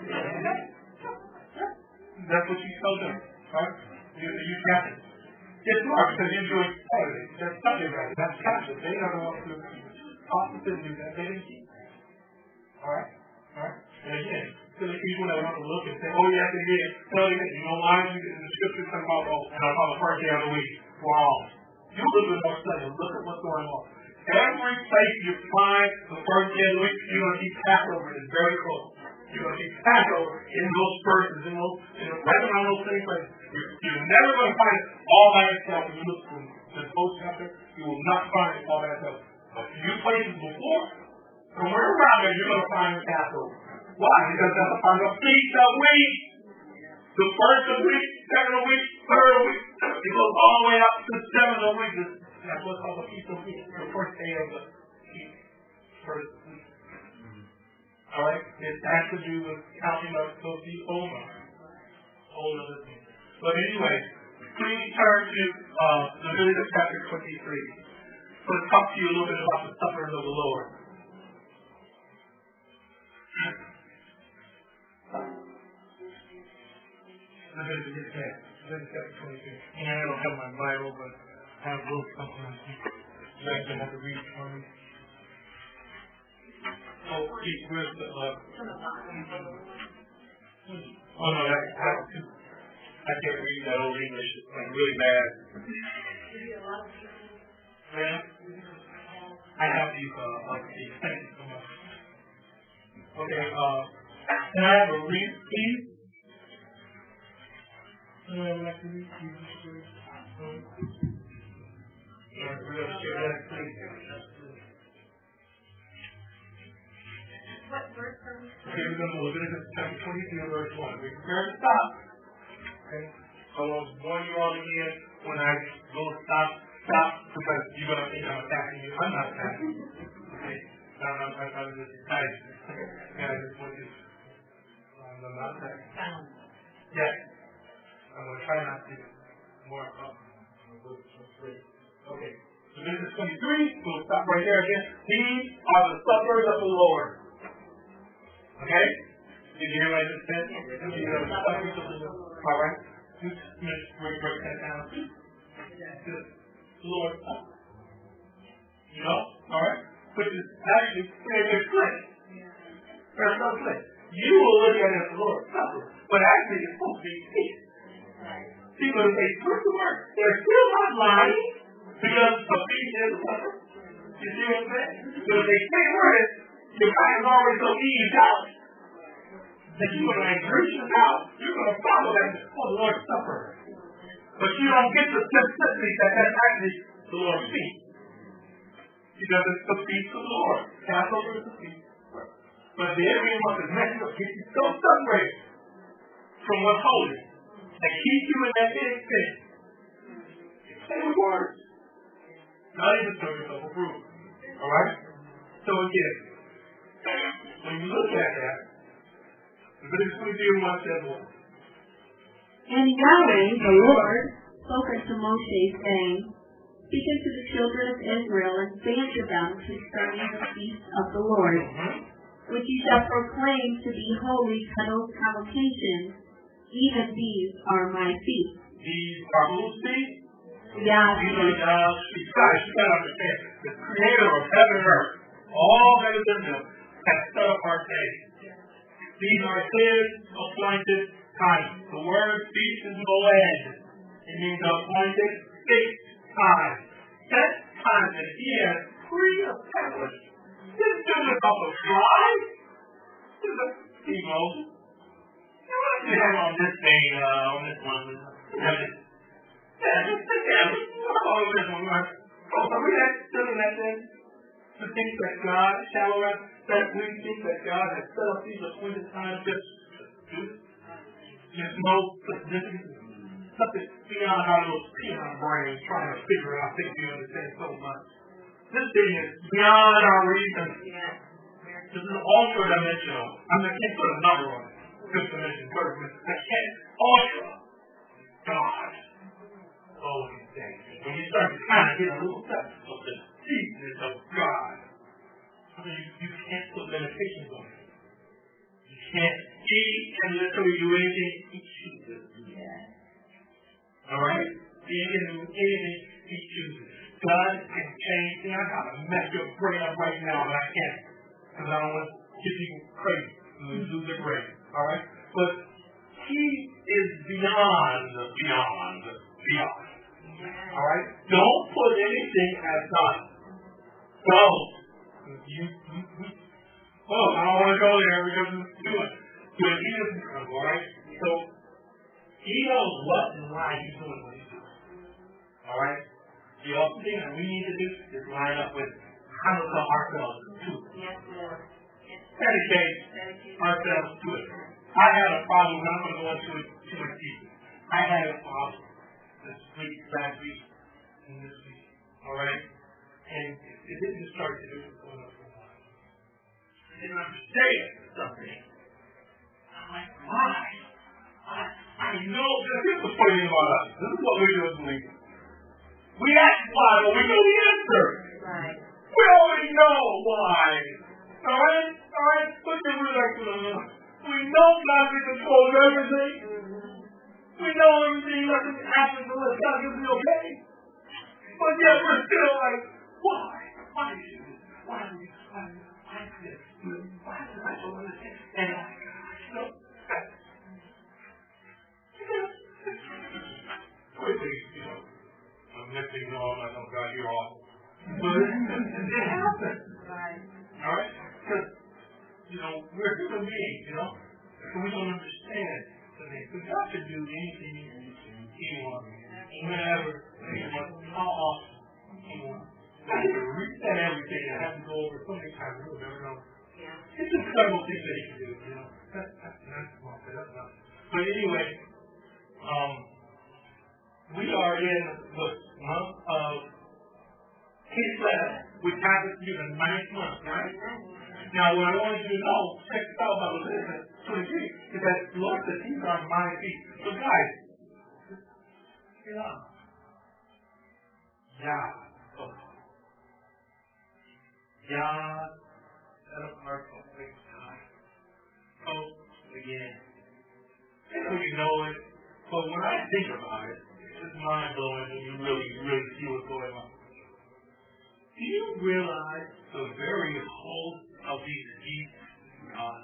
That's what you tell them, right? You got it. It's hard because you're doing Saturday. That's Sunday, right? That's Catholic. They don't want to possibly that they didn't keep. All right? All right? And again, to the people that want to look and say, oh, yes, it is. Tell you that, you know why? The scriptures talk about, and I call the first day of the week. Wow. You look at more study. Look at what's going on. Every place you find the first day of the week, you're going to see Passover. It's very close. You're going to see Passover in those verses, right around those same places. You're never going to find it all by itself. If you look from the whole chapter, you will not find it all by itself. A few places before, somewhere around there, you're going to find the Passover. Why? Because that's a part of the feast of week. The first of the week, second of the week, third of the week. It goes all the way up to the seventh of the week. That's what's called the feast of week. The first day of the first week. All right? It has to do with counting up to the Omer. Whole other thing. But anyway, please turn to Leviticus chapter 23. So let's talk to you a little bit about the sufferings of the Lord. Leviticus chapter 23. And I don't have my Bible, but I have a little something I think you guys can have to read for me. Oh, where's the oh no, I can't read that old English. It's like really bad. Yeah? I have these thank you so much. Okay, can I have a read, please? We're going to share that, please. What verse are we? Okay, we're going to Leviticus chapter 22, verse 1. We're prepared to stop. Okay? So I'll warn you all again when I go stop, because you're going to think I'm attacking you. I'm not attacking you. Okay? I'm just excited. And I just want you to, I'm not attacking. Yes. I'm going to try not to more up. Okay. Leviticus 23, we'll stop right there again. These are the sufferers of the Lord. Okay? Did you hear what I just said? All right? Just break that down. The Lord. You know? All right? Which is actually very clear. There's no clear. You will look at it as the Lord's Supper, but actually it's supposed to be peace. People say, first of all, they're still not lying because the peace is the supper. You see what I'm saying? So if they say word, your mind is already so eased out that you're going to encourage them out. You're going to follow them for the Lord's Supper. But you don't get the simplicity that that's actually the Lord's feast. Because it's the feast of the Lord. Passover is the feast. But the enemy wants to mess up, get you so separated from what's holy and keep you in that big sin. Say the words. Not even show yourself approved. Alright? So again, when you look at that, Leviticus 22:1 says what? And Yahweh, the Lord, spoke unto Moshe, saying, Speak unto the children of Israel, and say unto them concerning the feast of the Lord, which ye shall proclaim to be holy kadosh convocations, even these are my feasts. These are whose feasts? Yeah. You guys got to understand, the creator of heaven and earth, all that is in them, has set apart days. These are his appointed times. The word feast is moed. It means appointed fixed time. Set time that he has pre-established. This isn't off of fly. This is Steve Moses. Now, what do you have on this day, on this one? Are we still in that thing? To think that God, shallow that we think that God has set up these appointed times just to do. There's no significance. Something beyond our little peon brains trying to figure out things we understand so much. This thing is beyond our reason. This is ultra dimensional. I mean, I can't put a number on it. Fifth dimension, third dimension. I can't. Ultra. God. Oh, these things. When you start to kind of get a little sense of the deepness of God, I mean, you can't put limitations on it. You can't. He can literally do anything he chooses. All right? He can do anything he chooses. God can change. See, I got to mess your brain up right now, but I can't. Because I don't want to get people crazy and lose their brain. All right? But he is beyond. All right? Don't put anything as done. Don't. I don't want to go there because it's too much. But he doesn't come, all right? So he knows what and why he's doing what he's doing. All right? The only thing that we need to do is line up with handle ourselves to it. Dedicate ourselves to it. I had a problem, and I'm going to go into it too much deeper. I had a problem this week, last week, and this week. All right? And it didn't start to do what's going on for a while. I didn't understand something. I'm like, why? I know that this is funny about us. This is what we do as believers. We ask why, but we know the answer. Right. We already know why. All right? All right? Put your relax on us. We know God controls everything. We know everything doesn't happen unless God gives me okay. But yet we're still like, why? Why do you do this? Why do you do this? Why do I don't understand? And I no. Quickly, next thing you know, I'm like, oh God, you're awful. But it happens. Right. All right? Because, we're human beings, so we don't understand the things. But God can do anything he wants, whenever he wants, how often he wants. God can reset everything and have to go over so many times, we'll never know. Yeah. It's just several things that he can do, That's small, but that's not. But anyway, we are in the month of Kislev, which happens to be the 9th month, right? Now, what I want you to know, check this out about Leviticus 23, is that the Lord says these are my feet. So guys, set apart for fixed time. Again, I know you know it, but when I think about it, it's mind-blowing when you really see what's going on. Do you realize the very host of these feet is God?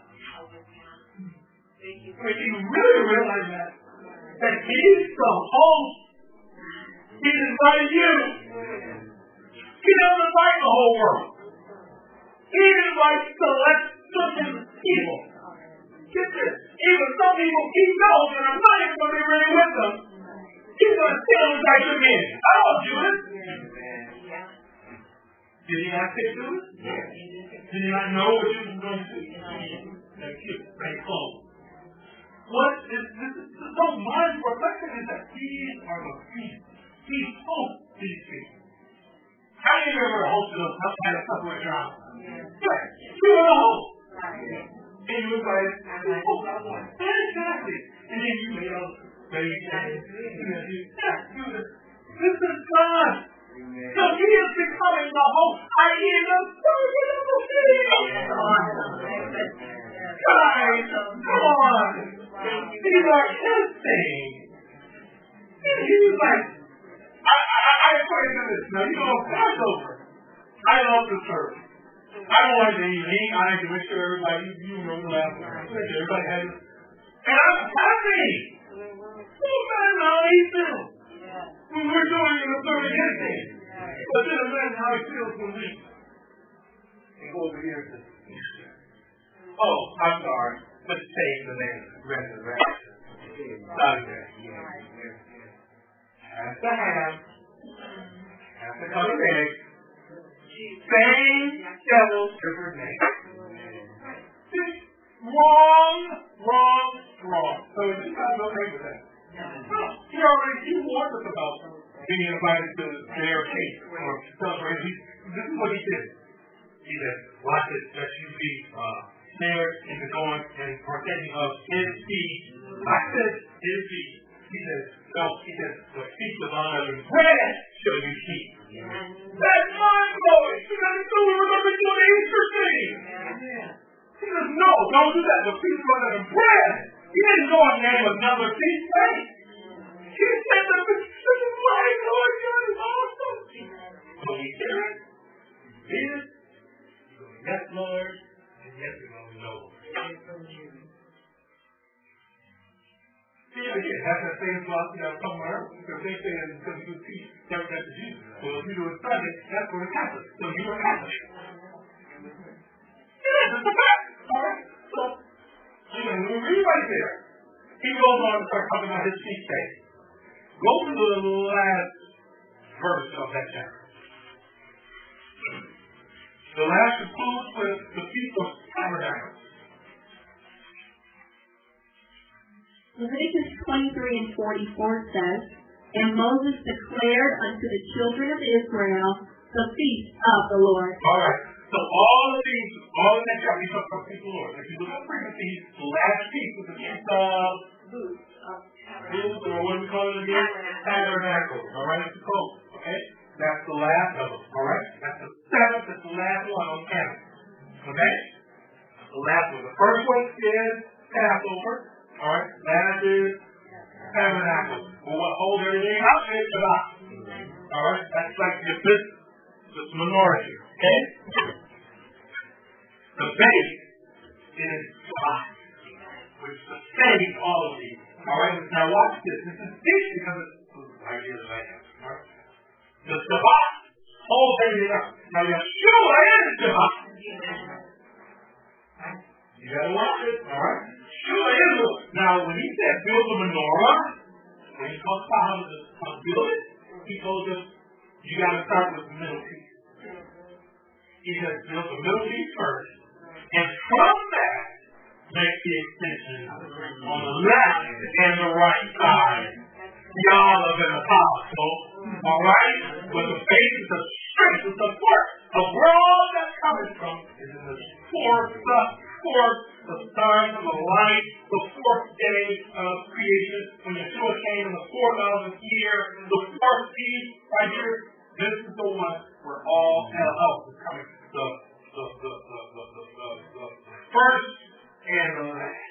Do you really realize that? That He's the host. He invited you. He doesn't invite the whole world. He invites select certain people. Get this. Even some people he knows that I'm not even going to be really with them. He's going to tell them that you're in. I don't do it. Did he not say do it? Did he not know what you were going to do? Thank you. Very close. What is this? So mind reflection is that these are the feet. He hosts these people. How many of you ever hosted a couple of jobs? Right. You were the host. And you was like, exactly. And then you made all this is God. So he is becoming the host. I hear the servant of the city. Guys, come on. These are his things. And he was like, I love the service. I don't like to eat. I like to make sure everybody, you know, the last one. Everybody has it. And I'm happy. Sometimes I'll eat too. When we're doing the service anything. But then imagine how it feels when we go over here to oh, I'm sorry. Let's take the name resurrection. Sunday. Half the ham. Half the colored egg. Same devil, different name. Wrong. So you guys okay with that? He warned us about being invited to their cake or celebration. This is what he did. He said, watch it, that you be snared into going and partaking of his feast. I said his feast. He said, no, he said, the feast of unleavened bread shall you keep. That's mind-blowing. You got to do it. Remember doing the Easter thing. He says, no, don't do that. The feast of unleavened bread. He didn't go and name another feast day. He said that this is my Lord God is awesome. So we hear it. Read it. Yes, Lord. And yes, we're going to know. Yeah, that's that same philosophy that come around. Because they say that because you teach that to Jesus. Well, if you do it Sunday, that's for the Catholic. So you're a Catholic. Yeah, that's a fact. All right. So, we read right there. He goes on to start talking about his feast day. Go to the last verse of that chapter. The last concludes with the Feast of Tabernacles. Leviticus 23 and 44 says, and Moses declared unto the children of Israel the feast of the Lord. All right. So all of that chapter, you talk about the feast of the Lord. If you look at the previous feast, the last feast was the feast of booths, or what do we call it again? Tabernacles. All right, it's called. Okay? That's the last of them. All right? That's the seventh. That's the last one on canon. Okay? The last one. The first one is Passover. All right? Last is Tabernacles. Well, what holds everything up is Shabbat. All right? That's like this minority. Okay? The base is Shabbat, which sustains all of these. All right? Now watch this. This is big because it's right here that I have. All right? The Shabbat holds everything up. Now Yeshua is Shabbat. You gotta watch it. All right? Yeshua is. Now when he said build a menorah, when he talks about how to build it, he told us you gotta start with the middle piece. He has built the middle piece first, and from that make the extension on the left and the right side. Y'all of an apostle, all right? But the basis of strength, the support of where all that's coming from is in the fourth, the sign of the light, the fourth day of creation. When Yeshua came in the 4,000th year, the fourth piece right here, this is the one where all hell is coming. The first and the last.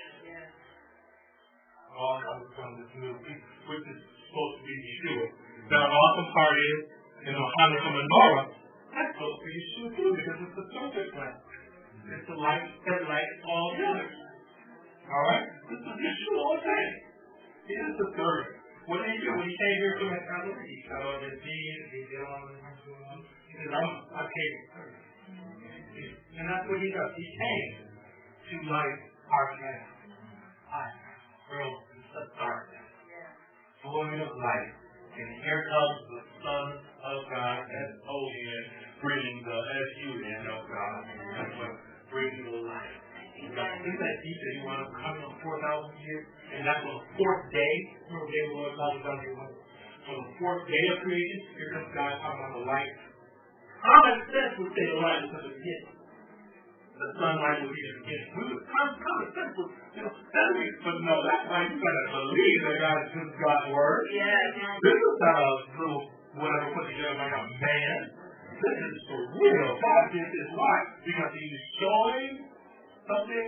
All comes from this new piece, which is supposed to be Yeshua. The awesome part is, Hanukkah menorah, that's supposed to be Yeshua too, because it's the trumpet lamp. It's the light that lights all the others. Alright? This is Yeshua all day. He is the third. What did he do? When he came here to my family, he cut all his beans, he did all this. He said, I came first. And that's what he does. He came to light our path. World is the darkness. Void of light. And here comes the Son of God, S-O-N, bringing the S-U-N of God. That's what brings the light. Isn't that deep that he wanted to come on 4,000 years? And that's on the fourth day. Remember day the Lord God was on the fourth day of creation, here comes God talking about the light. Common sense would say the light was at the beginning. The sunlight will be the beginning. Common sense would, but no, that's why you gotta believe that God is God's word. Yeah. This is not a little whatever put together by a man. This is for real. God did this. Why? Because he's showing something.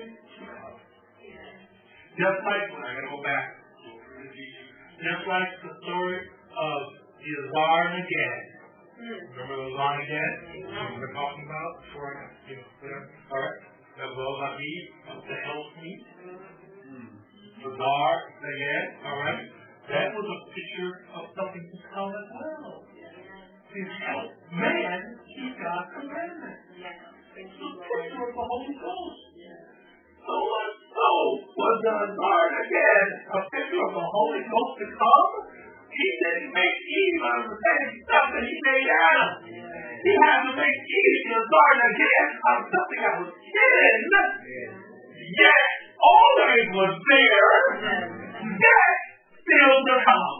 Just like, I gotta go back. Just like the story of Yazar and Agag. Remember the line again? We're talking about before I, all right. That will not be the help meet. The guard again, all right. That was a picture of something to come as well. His help man, he got commandments. It's a picture of the Holy Ghost. So was the guard again a picture of the Holy Ghost to come? He didn't make Eve out of the same stuff that he made Adam. He had to make Eve the garden again out of something that was hidden. Yet, always was there. Yet, still to come.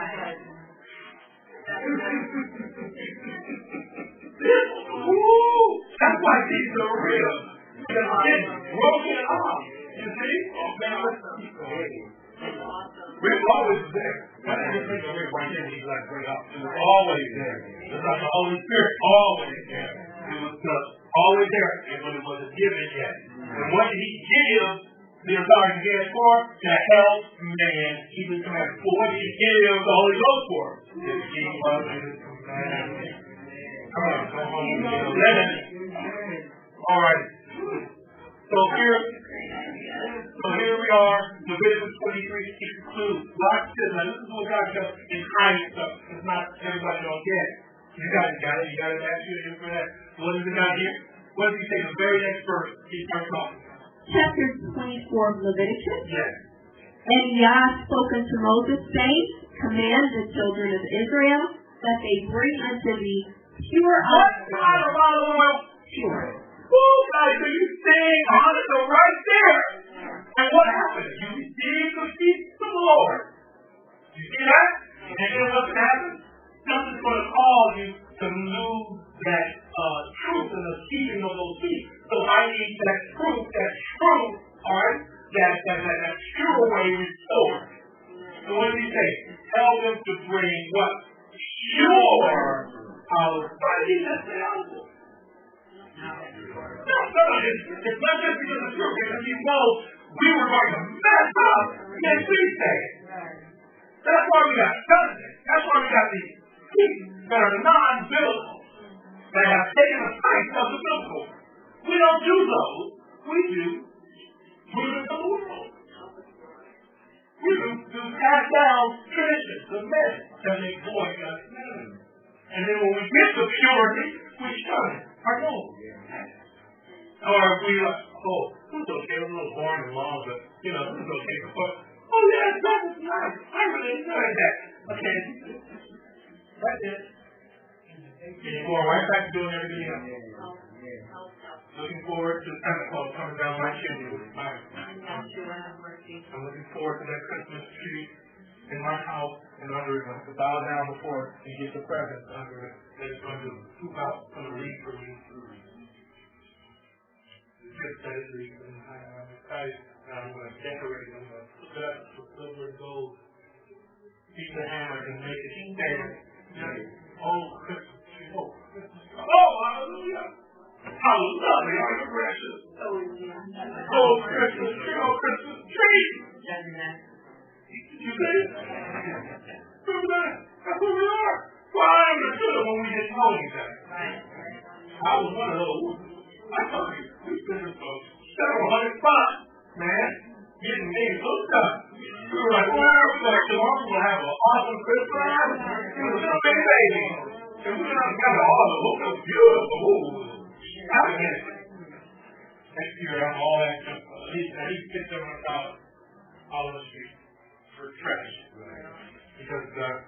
That's why these are real. It's broken off. You see? We're always there. That's the thing that we're right here. He's like, bring up. It was always there. It's like the Holy Spirit, always there. It was always there. And when it wasn't given yet. And what did he give the authority again for? To help man keep his commandments. For what did he give the Holy Ghost for? To keep us in his commandments. Come on, come home. All right. So here we are, Leviticus 23 to conclude. Watch this. Now, this is what God does in hiding stuff. It's not everybody don't get it. You guys got it. You got it. That's you for that. What does it got here? What does he say? The very next verse. He starts talking. Chapter 24 of Leviticus. Yes. And Yah spoke unto Moses, saying, command the children of Israel that they bring unto thee pure pure. Oh, guys, are you saying Hanukkah right there? And what happened? You received the feast of the Lord. You see that? And then what's happened? Something's going to cause you to lose that truth and the keeping of those feasts. So I need that truth, all right, that pure way restored. So what did he say? Tell them to bring what? Pure out. Why did he just say out? No, it's not just because of truth, because he knows we were going to mess up this feast day. That's why we got covenant. That's why we got these feasts that are non-biblical, that have taken the place of the biblical. We don't do those. We do moving the world. We do pass down traditions, the myths that make void God's name. And then when we get the purity, we shun it. Our goal. Or we like, it's okay, it was a little boring and long, but, this is okay. But, yeah, that was nice. I really enjoyed that. Okay. That's it. And you're going right back to doing everything else. Looking forward to Santa Claus coming down my chimney with fire. I'm looking forward to that Christmas tree in my house and under it. I have to bow down before it and get the presents under it. That is going to poop out from the leaf for me. I'm going to decorate them. I'm going to put that with silver and gold. Beat the hammer and make it stand. Christmas tree. Hallelujah. Hallelujah. Are you precious? Christmas tree. Christmas tree. You see? Remember that? That's who we are. Well, I understood it when we didn't know anything. I was one of those. I told you, we've been to several hundred spots, man. Getting me hooked up. We were like, tomorrow we're going to have an awesome Christmas. It was a little big baby. And we got all the hook up beautiful. Have a minute. Next year, I'm all that stuff. At least get them about all of the street for trash. Because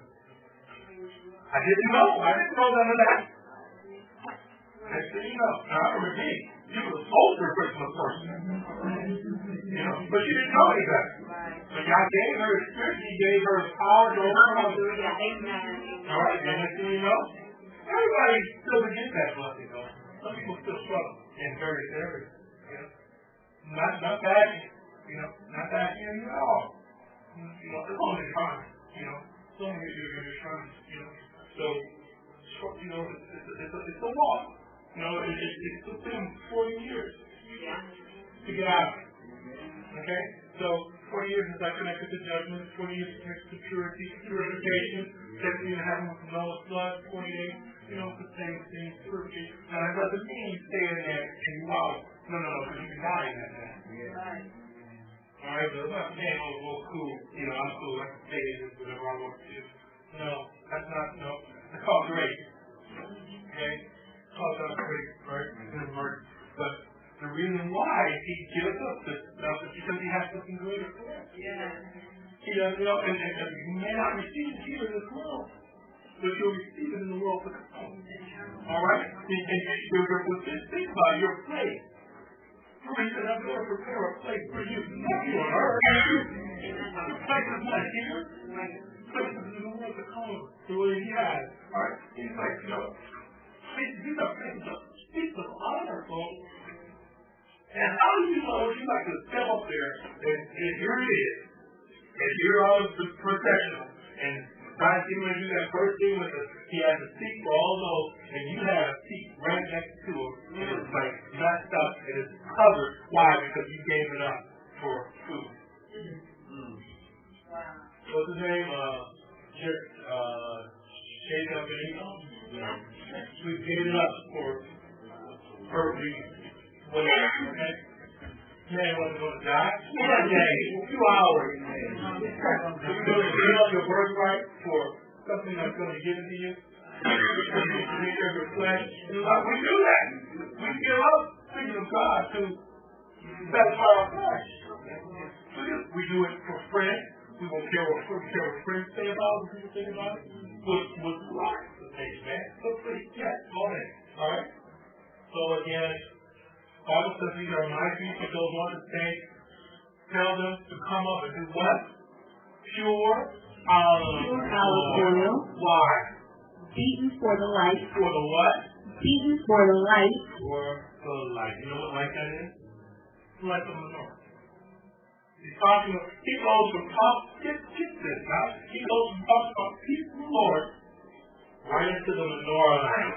I didn't know none of that. Next thing you know, now I remember me. You were the older Christmas person. But you didn't know any better. So God gave her His Spirit. He gave her His power to overcome. All right, and next thing you know, everybody still gets that blessing, though. Some people still struggle in various areas. Not bad, not bad at all. It's only trying, it's only you're trying, So, it's a walk. It took them 40 years to get out. Okay? So, 40 years is that connected to judgment, 40 years connected to purity, purification, 17 and a half months of Noah's flood, 48 the same thing spiritually. Now, that doesn't mean you stay in there and you out. No, because you can die in that now. Right. All right, but it's not saying, oh, well, cool. I'm cool. I can stay in this, whatever I want to do. No, that's not, no. It's called grace. Okay? It's called God's grace, right? His mercy. But the reason why he gives us this stuff is because he has something greater for us. Yeah. He does, and you may not receive it here in this world, but you'll receive it in the world to come. All right? And think about your place. He said, I'm going to prepare a place for you. Not you on earth. The place is not here. The place is in the world to come. The way he has. All right? He's like, these are places of speaks of honor, folks. And how do you know you like to step up there and here it is? And here all of the processional. And God giving you that first thing with he has a seat for all those, and you have a seat right next to him. And it's like messed up and it's covered. Why? Because you gave it up for food. Wow. What's his name? Jacob and Esau. We gave it up for earthly whatever. Okay? Man wasn't going to die. One day, 2 hours. You're going to give up your birthright for something that's going to be given to you. Your flesh. We do that. We give up things of God to satisfy our flesh. We do it for friends. We won't care what friends say about it. People think about it. With life. Man. So pretty. Yeah. All right. So again, Bible says these are my people, those ones that say, tell them to come up and do what? Pure olive oil. Why? Beaten for the light. For the what? Beaten for the light. For the light. You know what light that is? It's like the menorah. He's talking, he goes from talk, get this now, he goes from talking about peace of the Lord right into the menorah light.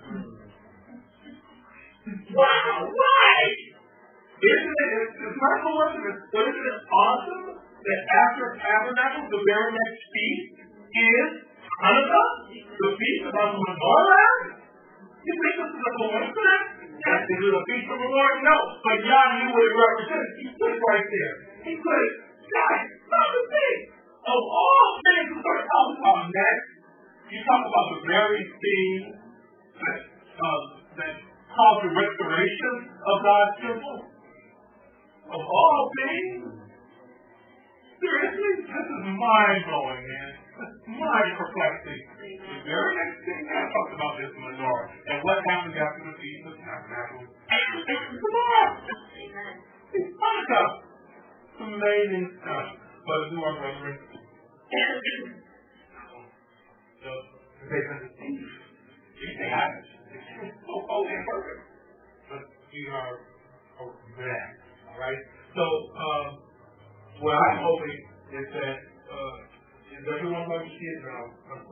Wow, right! Isn't it awesome that after Tabernacles, the very next feast is Hanukkah? The feast of the menorah? You think this is a coincidence? Yes, this is a feast of the Lord? No. But Yah knew what it represented. He put it right there. He put it, guys, not the thing. Of all things we start talking about next, you talk about the very thing that called the restoration of God's temple. Of all things, seriously, this is mind-blowing, man. This is mind-perplexing. The very next thing I talked about this menorah. And what happens after the Feast of Tabernacles? It's menorah. It's Hanukkah. It's amazing stuff. But do our brethren. So, they can deceive. They have it. It's so holy and perfect. But we are bad. Alright? So, what I'm hoping is that, is everyone going to see it now?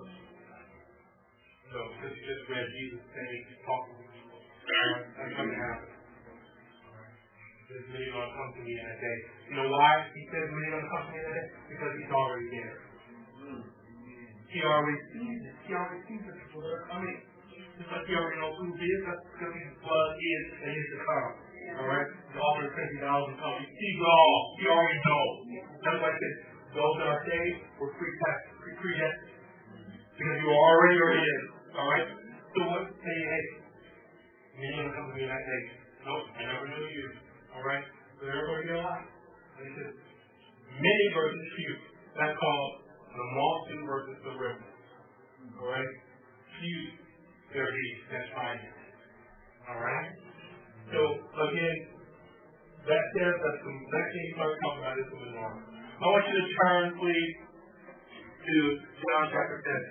No, because you just read Jesus saying, talking to people. That's going to happen. There's many going to come to me in that day. You know why he says many going to come to me in that day? Because he's already there. He already sees it. He already sees the people that are coming. Just like he already knows who he is, that's because his blood is and is to come. Alright? The author of $50,000 come. He sees it all. He already knows. That's why I said, those that are saved were predestined. Because you already are in. Alright? So what say, hey, many going to come to me in that day. Nope, I never knew you. Alright? So everybody be alive. And he says, many versus few. That's called the multitude versus the river. Alright? Few there be that find it. Alright? So again, that says that the next thing you start talking about is the menorah. I want you to turn, please, to John chapter 10.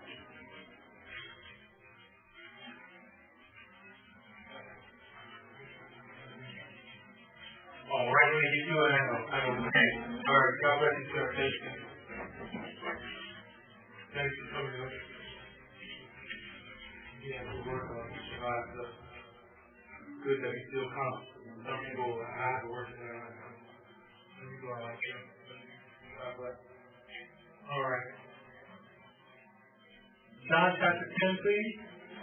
All right, let me give you an angle. Okay. All right, God bless you, sir. Thank you. Thank you for coming. Yeah, we work on God. Good that we still come. Some people have to work there. Some people are like that. God bless. All right. John chapter 10, please.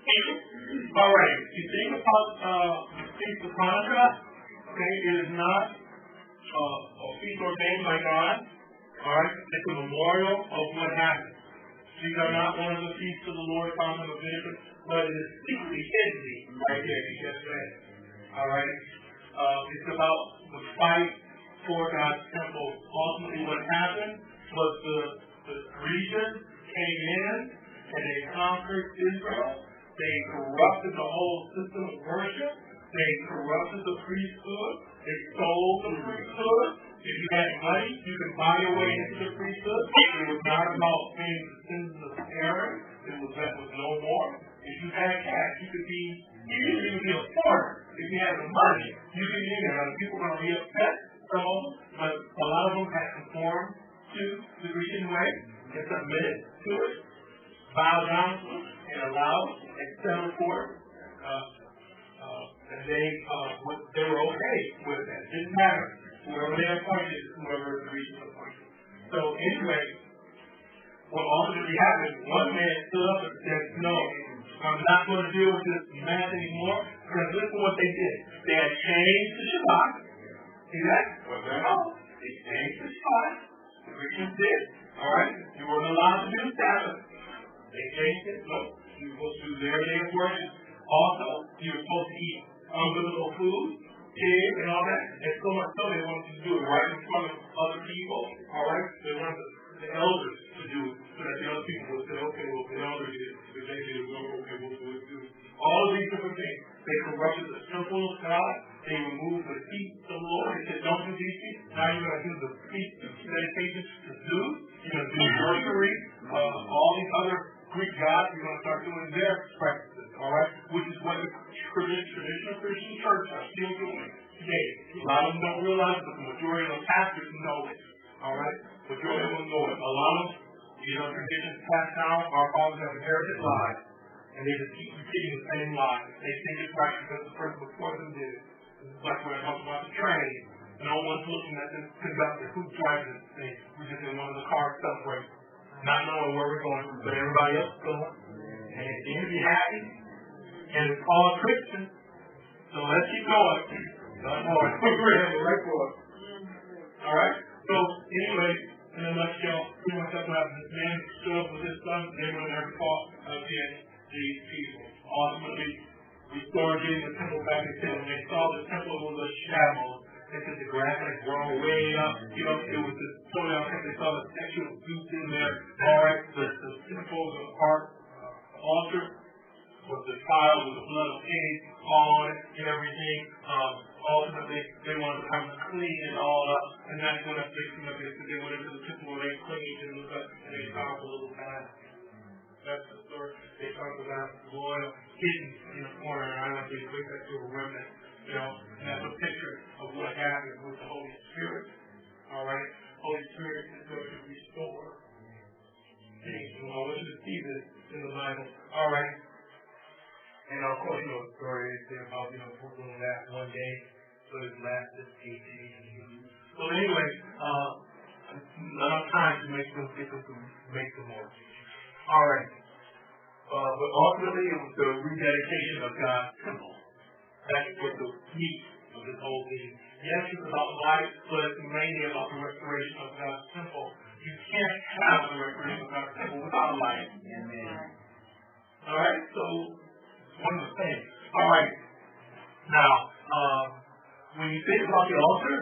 All right. You think about the Feast of Hanukkah. Okay, it is not a feast ordained by God. All right, it's a memorial of what happened. These are not one of the feasts of the Lord found in Leviticus, but it is secretly hidden right here. You just read. All right. It's about the fight for God's temple. Ultimately, what happened was the Grecians came in and they conquered Israel. They corrupted the whole system of worship. They corrupted the priesthood. They stole the priesthood. If you had money, you could buy your way into the priesthood. It was not about paying the sins of Aaron. That was no more. If you had cash, you could even be a foreigner. If you had the money, you could be in there. People were going to be upset, some of them, but a lot of them had conformed to the Grecian way and submitted to it, bowed down to it, and allowed and settled for it. And they were okay with that. It didn't matter. Whoever they appointed, whoever the Grecians appointed. So anyway, what ultimately happened, one man stood up and said, no, I'm not going to deal with this man anymore, because listen to what they did. They had changed the Shabbat. See that? Well, they changed the Shabbat. The Grecians did. All right? You weren't allowed to do Sabbath. They changed it. No, you were supposed to do their day of worship. Also, you were supposed to eat unbiblical food, pig, and all that. And so much so they wanted to do it right in front of other people. All right? They wanted the elders to do it so that the other people would say, okay, well, the elders did it. If they did it, well, okay, we'll do it too. All of these different things. They corrupted the temple of God. They removed the feast of the Lord. They said, don't do these feasts. Now you're going to do the feast of dedication to Zeus. You're going to do sorcery. All these other Greek gods, you're going to start doing their practices. All right? Which is what the traditional Christian church are still doing today. A lot of them don't realize it, but the majority of the pastors know it. All right? Majority of them know it. A lot of traditions passed down. Our fathers have inherited lies. And they just keep repeating the same lies. They think it's right because the person before them did it. Like when I talk about the train. No one's looking at this conductor who's driving this thing. We're just in one of the cars separated. Not knowing where we're going, but everybody else is going. And it seems to be happy. And it's all Christian. So let's keep going. Not more. We're heading right for it. All right? So, anyway, in a nutshell, pretty much that's what happened. This man stood up with his son. They were never fought against these people. Ultimately, restored getting the temple back in When they saw the temple was a shambles, they said the grass had grown way up. It was just so down. They saw the statue of Zeus in there. All right, the temple, the altar was defiled with the blood of pigs on it and everything. Ultimately, they wanted to come clean it all up, and that's when they said they went into the temple where they cleaned and looked up, and they found a little path. That's the story. They talk about oil hidden in the corner, and I want to equate that to a remnant. And that's a picture of what happened with the Holy Spirit. All right? Holy Spirit is going to restore things. I want you to see this in the Bible. All right? And of course, the story is about, who's going to last one day, so it lasted 18 years. So anyway, enough time to make some more. All right. But ultimately, it was the rededication of God's temple. That's what the meat of this whole thing. Yes, it's about life, but it's mainly about the restoration of God's temple. You can't have the restoration of God's temple without life. Amen. All right? So, one of the things. All right. Now, when you think about the altar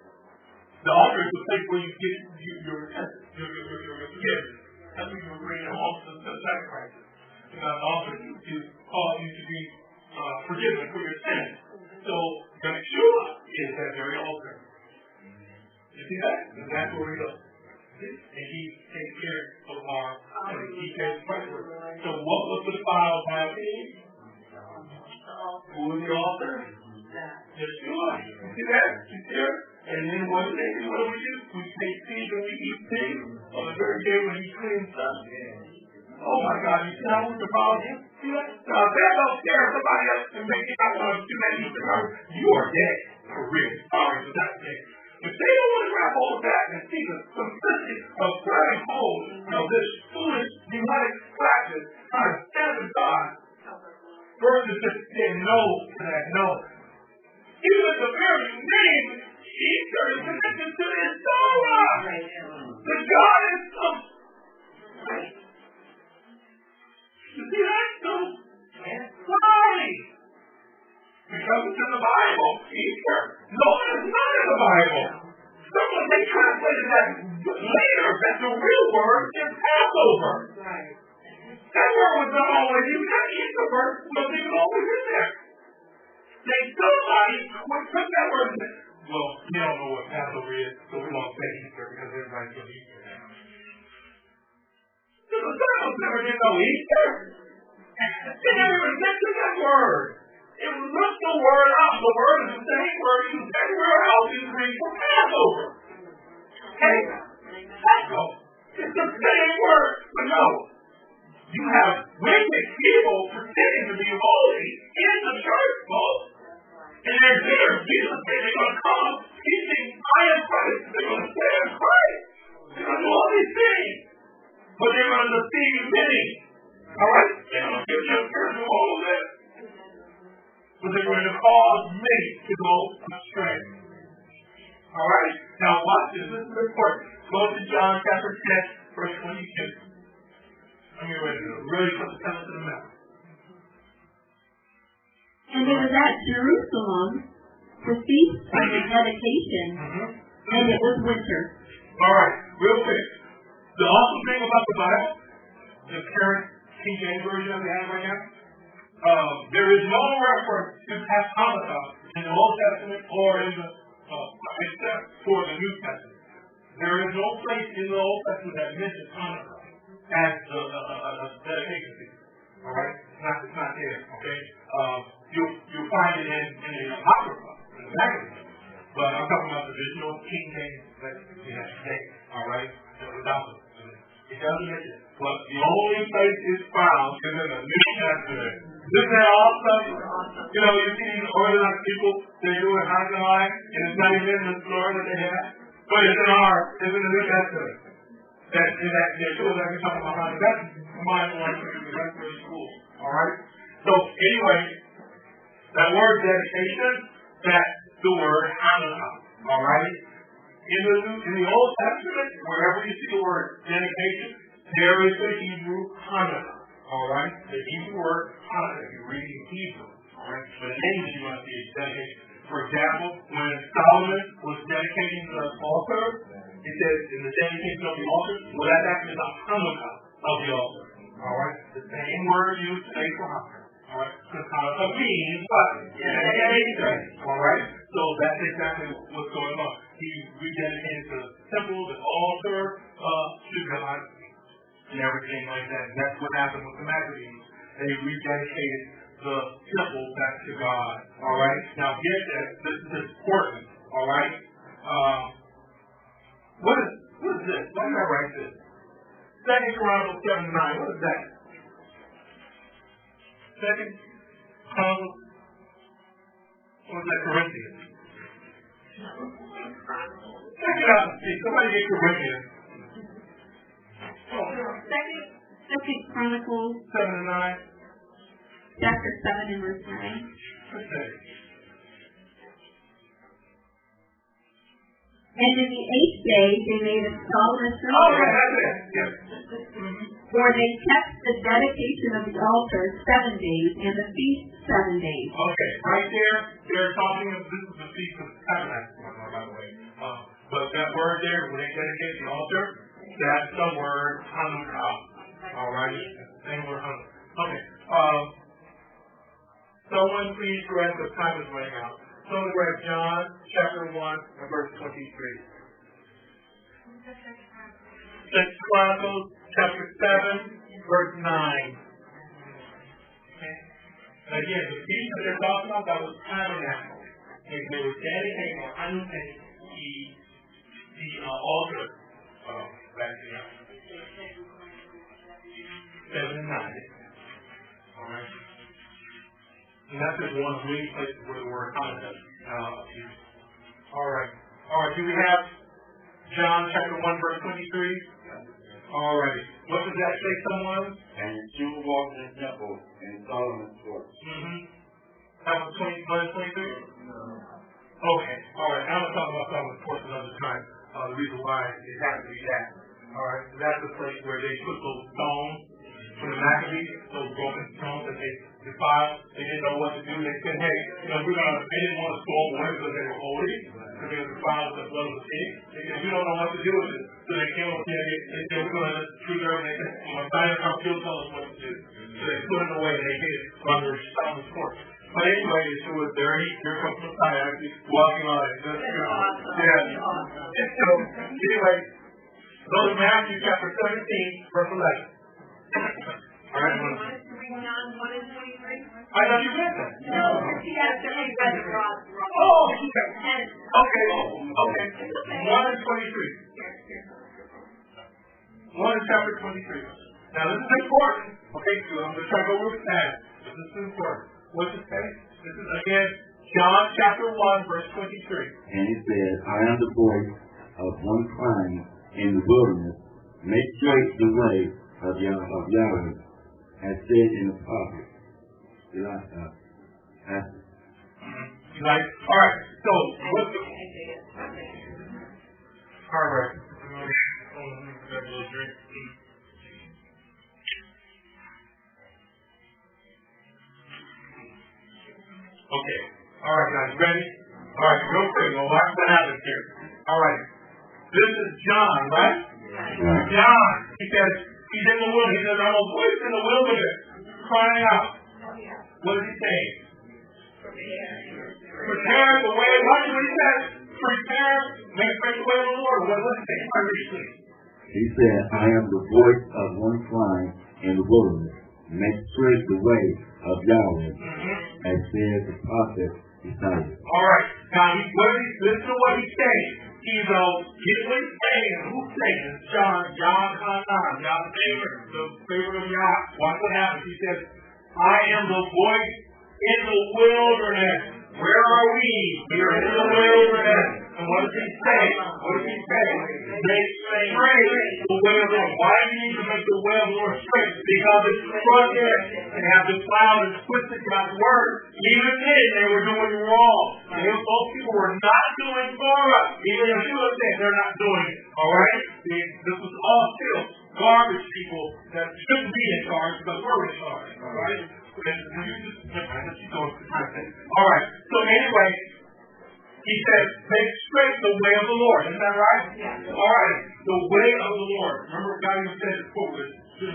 is the place where you get your forgiveness. That's where you bring your altars and sacrifices. God's altar to cause you to be forgiven for your sins. So, Yeshua is that very altar. You see that? And that's where we go. And he takes care of our sins. He takes care of us. So, what was the defiled by Eve? Who was the altar? Yeshua. You see that? You see it? And then what do we do? We take pig and we eat pig on the very day when he cleans us. Oh my God, you see how we defiled him? See that? Now, if that don't scare somebody else and make you not want to do that, you are dead. For real. Sorry for that thing. If they don't want to grab hold of that and see the simplicity of grabbing hold of this foolish, demonic practice, trying to stand with God, versus just saying no to that no. Even the very name, Easter, is connected to his Torah. The God is some. You see that? So, why? Because it's in the Bible. Easter. No, it's not in the Bible. Someone they translated that later that the real word is Passover. That word was not always even that Easter word wasn't even always in there. Somebody took that word and said, well, we don't know what Passover is, so we won't say Easter because everybody's going to Easter now. The disciples never did no Easter. They never even get to that word. It look the word up. The word is the same word used everywhere else in Greek for Passover. Okay? It's the same word, but no. You have wicked people pretending to be holy in the church, folks. And they're there. Jesus said they're going to come teaching, I am Christ. They're going to say I'm Christ. They're going to do all these things. But they're going to deceive many. All right? They're going to give you a spiritual all of this. But they're going to cause many to go astray. All right? Now watch this. This is important. Go to John chapter 10, verse 22. I'm ready to really put the pedal to the metal. And it was at Jerusalem, the feast of the dedication, and it was winter. All right, real quick. The awesome thing about the Bible, the current King James Version that we have right now, there is no reference to Hanukkah in the Old Testament or in the, except for the New Testament. There is no place in the Old Testament that mentions Hanukkah as the dedication season. All right? It's not there, okay? You'll find it in the Apocrypha, in the Maccabees. But I'm talking about the original King James that we have today, all right? It doesn't mention it. But the only place it's found is in the New Testament. Isn't that awesome? You know, you see these Orthodox people, they're doing Hanukkah, and it's not even in the store that they have. But it's in the New Testament. That shows that we're talking about Hanukkah. That's mind blowing. That's really cool. All right? So, anyway, that word dedication, that's the word Hanukkah. All right? In the Old Testament, wherever you see the word dedication, there is the Hebrew Hanukkah. All right? The Hebrew word Hanukkah. If you're reading Hebrew. All right? But in English, you must be dedication. For example, when Solomon was dedicating the altar, it says in the dedication of the altar, well, that's actually the Hanukkah of the altar. All right? The same word used today for Hanukkah. All right? Because Hanukkah means what? All right? So that's exactly what's going on. He rededicated the temple, the altar to God, and everything like that. And that's what happened with the Maccabees. They rededicated the temple back to God. All right? Now get this. This is important. All right? What is this? Why did I write this? 2 Chronicles 7:9. What is that? 2 Chronicles. What is that? Corinthians. Check it out and see. Somebody get Corinthians. Second Chronicles 7:9. Chapter 7 and verse 9. Okay. And in the 8th day they made a solemn assembly. Oh, yeah, that's it. Yes. For they kept the dedication of the altar 7 days and the feast 7 days. Okay, right there, they're talking of this is the Feast of Tabernacles, by the way. But that word there, when they dedicate the altar, that's the word Hanukkah. All right? Same word Hanukkah. Okay. Someone please grab the time is running out. Someone grab John chapter 1 and verse 23. 2 Chronicles chapter 7 verse 9. Okay. Again, the feast that they're talking about, that was tabernacle. They were dedicating or unpaid the altar back to God. 7 and 9. All right. And that's just one of many places where the word Hanukkah is. All right. Do we have John chapter 1 verse 23? All righty. What does that say, someone? And Yeshua walked in the temple and Solomon's porch. That was 23? No. Okay. All right. I'm going to talk about Solomon's porch another time. The reason why it has to be that. All right. So that's the place where they took those stones from the Maccabees, those broken stones that they defiled. They didn't know what to do. They said, hey, they didn't want to throw them away because they were holy, because they were defiled with the blood of the pig. They said, we don't know what to do with it. So they came up here, they said, we're going to preserve it. They said, Messiah comes, he'll tell us what to do. So they put it away, they hid it under Solomon's porch. But anyway, it was there. Here comes Messiah actually walking on it. That's awesome. Yeah. Awesome. So, anyway, go to Matthew chapter 17, verse 11. All right. You want us to read John 1 and 23? I thought you read that. No, he has to read the cross. Oh, okay. Okay. 1 and 23. 1 and chapter 23. Now, this is important. Okay, so I'm going to try to go real fast. This is important. What's it say? This is, again, John chapter 1, verse 23. And he said, I am the voice of one crying in the wilderness, make straight the way of Yahweh, as said in the prophet. Like, all right, so, what's the... All right. Okay. All right, guys, ready? All right, real quick. Well, watch what happens here. All right. This is John, right? John. He says, he's in the wilderness. He says, I'm a voice in the wilderness, crying out. What does he say? Prepare the way. Watch what he says. Prepare, make straight the way of the Lord. What does he say? He said, I am the voice of one crying in the wilderness, make straight the way of Yahweh, as said the prophet Isaiah. All right. Now, listen to what he's saying. He's get what he's saying. Who's saying? It's John Hanan, God's favorite, the favorite of Yah. Watch what happens. He says, I am the voice in the wilderness. Where are we? We are in the wilderness. And what does he say? What does he say? Make straight the way of the Lord. Why do you need to make the way of the Lord straight? Because it's crooked and have defiled and twisted God's word. Even then, they were doing wrong. And those people were not doing Torah. Even if you look at they're not doing it. All right? This was all still garbage people that shouldn't be in charge because we're in charge. All right? All right. So anyway, he says, make straight the way of the Lord. Isn't that right? Yeah. All right. The way of the Lord. Remember God even said it before. He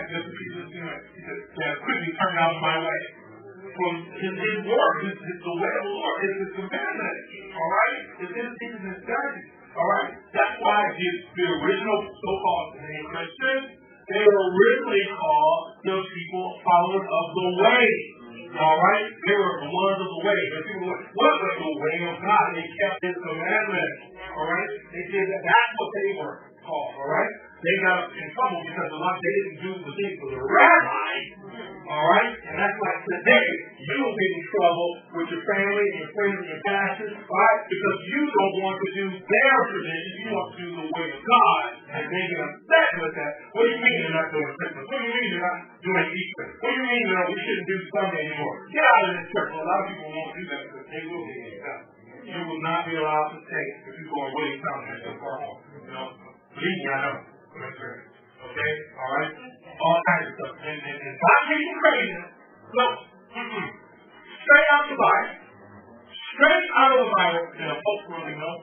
said, quickly turn out of my way. From his word, it's the way of the Lord. It's his commandment. All right? It's his teaching and study. All right? That's why the original so-called Christians, they were originally called those people followers of the way. All right? They were the ones of the way. The people were, what was the way of God? They kept his commandments. All right? They did that. That's what they were called. All right? They got in trouble because they didn't do the things of the rabbi. All right? And that's why today you will get in trouble with your family and your friends and your pastors, right? Because you don't want to do their tradition. You want to do the way of God. And they get upset with that. What do you mean you're not doing Christmas? What do you mean you're not doing Easter? What do you mean we shouldn't do Sunday anymore? Get out of this church. Well, a lot of people won't do that because they will get kicked out. You will not be allowed to stay if you go and wait time at the far home. You know? Believe me, I know. Okay? All right? All kinds of stuff. And God takes you crazy. Look. Straight out the Bible. Straight out of the Bible. Folks really know.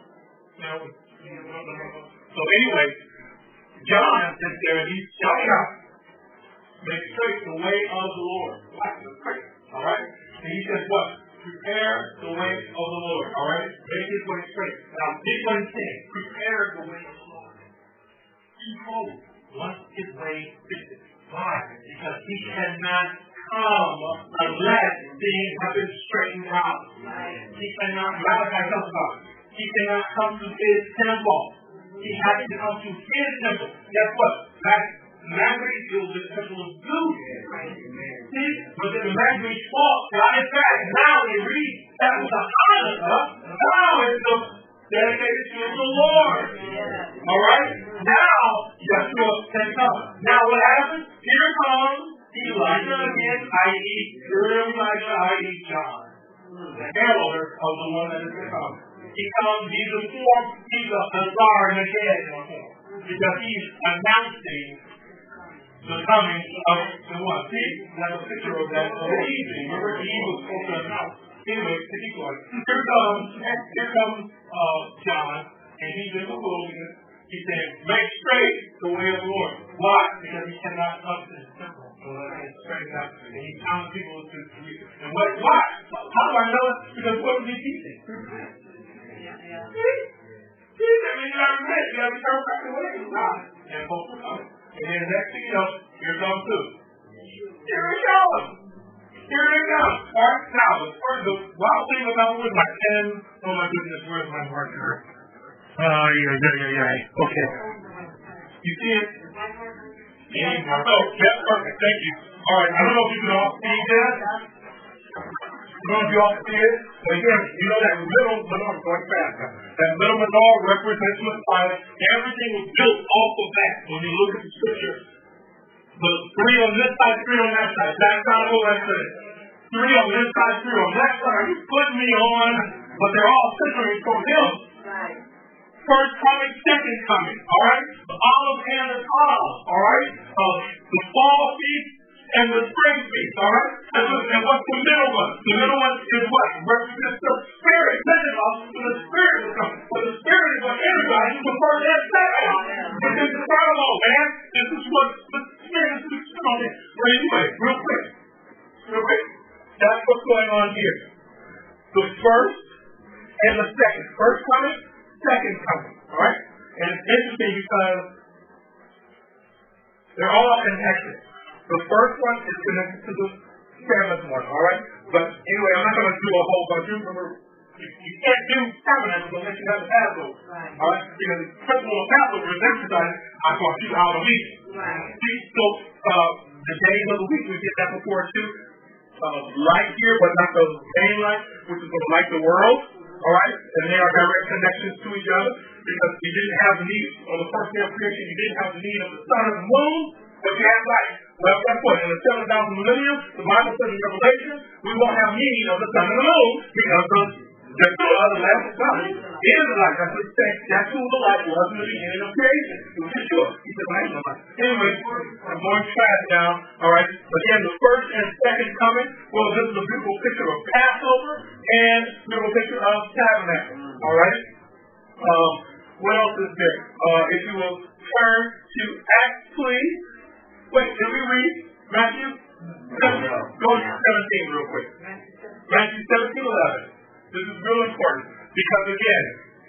So anyway, John sits there and he's shouting out. Make straight the way of the Lord. All right? And he says what? Prepare the way of the Lord. All right? Make his way straight. Now, this one thing. Prepare the way of the Lord. Behold, once his way fixed. Why? Because he cannot come unless things have been straightened out. He cannot, Malachi talks about it. He cannot come to his temple. He has to come to his temple. Guess what? Maccabees was the temple of Zeus. See? But then the Maccabees fought. God is back. Now they read that was the Hanukkah. Now it's the dedicated to the Lord. All right? Now, Yeshua sent heralder of the one that is to come. He comes, he's a form, he's a czar in the head in a form. Because he's announcing the coming of the one. See, that's a picture of that evening. Remember, he was supposed to announce. Anyway, keep going. Here comes John, and he's in the wilderness. He said, make straight the way of the Lord. Why? Because he cannot come to his temple. So that's straight out. And he telling people to read. And why? How do I know it? Because what was he teaching? See, I mean, you gotta admit, you gotta turn back the way of God. And folks are coming. And then the next thing you know, here comes two. Here we go. Here they come. All right, now, the wild thing about it was my pen. Oh my goodness, where's my marker? Yeah. Okay. You see it? Yeah. Oh, that's perfect. Thank you. All right, I don't know if you can all see that. I don't know if you all see it. But again, you know that middle menorah, going faster. That middle menorah represents Messiah. Everything was built off of that. When you look at the scripture, the three on this side, three on that side. That's not what I said. Three on this side, three on that side. You put me on, but they're all centering for him. Right. First coming, second coming. All right. The olive and the olive. All right. The fall feast and the spring feast. All right. And what's the middle one? The middle one is what? Represents the Spirit. Pentecost, so the Spirit is coming. But the Spirit is what everybody is the first and second. This is the protocol, man. This is what the Spirit is on it. But anyway, real quick. That's what's going on here. The first and the second. First coming, second coming. All right? And it's interesting because they're all connected. The first one is connected to the seventh one. All right? But anyway, I'm not going to do a whole bunch. Remember, you can't do tabernacles unless you have a Passover. Right. All right? Because the principle of Passover is emphasized, I brought you out of Egypt. Right. See, so the days of the week, we get that before too. Light here, but not the main light, which is going to light the world. All right? And they are direct connections to each other because you didn't have the need, on the first day of creation, you didn't have the need of the sun and the moon, but you had light. Well, guess what? In the 7,000 millennium, the Bible says in Revelation, we won't have need of the sun and the moon because the lamp of God is the light. That's what it says. That's who the light was in the beginning of creation. It was Yeshua. He said, I ain't no light. Anyway, I'm going fast now. All right. Again, the first and second coming. Well, this is a beautiful picture of Passover and a beautiful picture of tabernacle. All right. What else is there? If you will turn to Acts, please. Wait, can we read Matthew 17? Go to 17 real quick. Matthew 17:11. This is real important because again,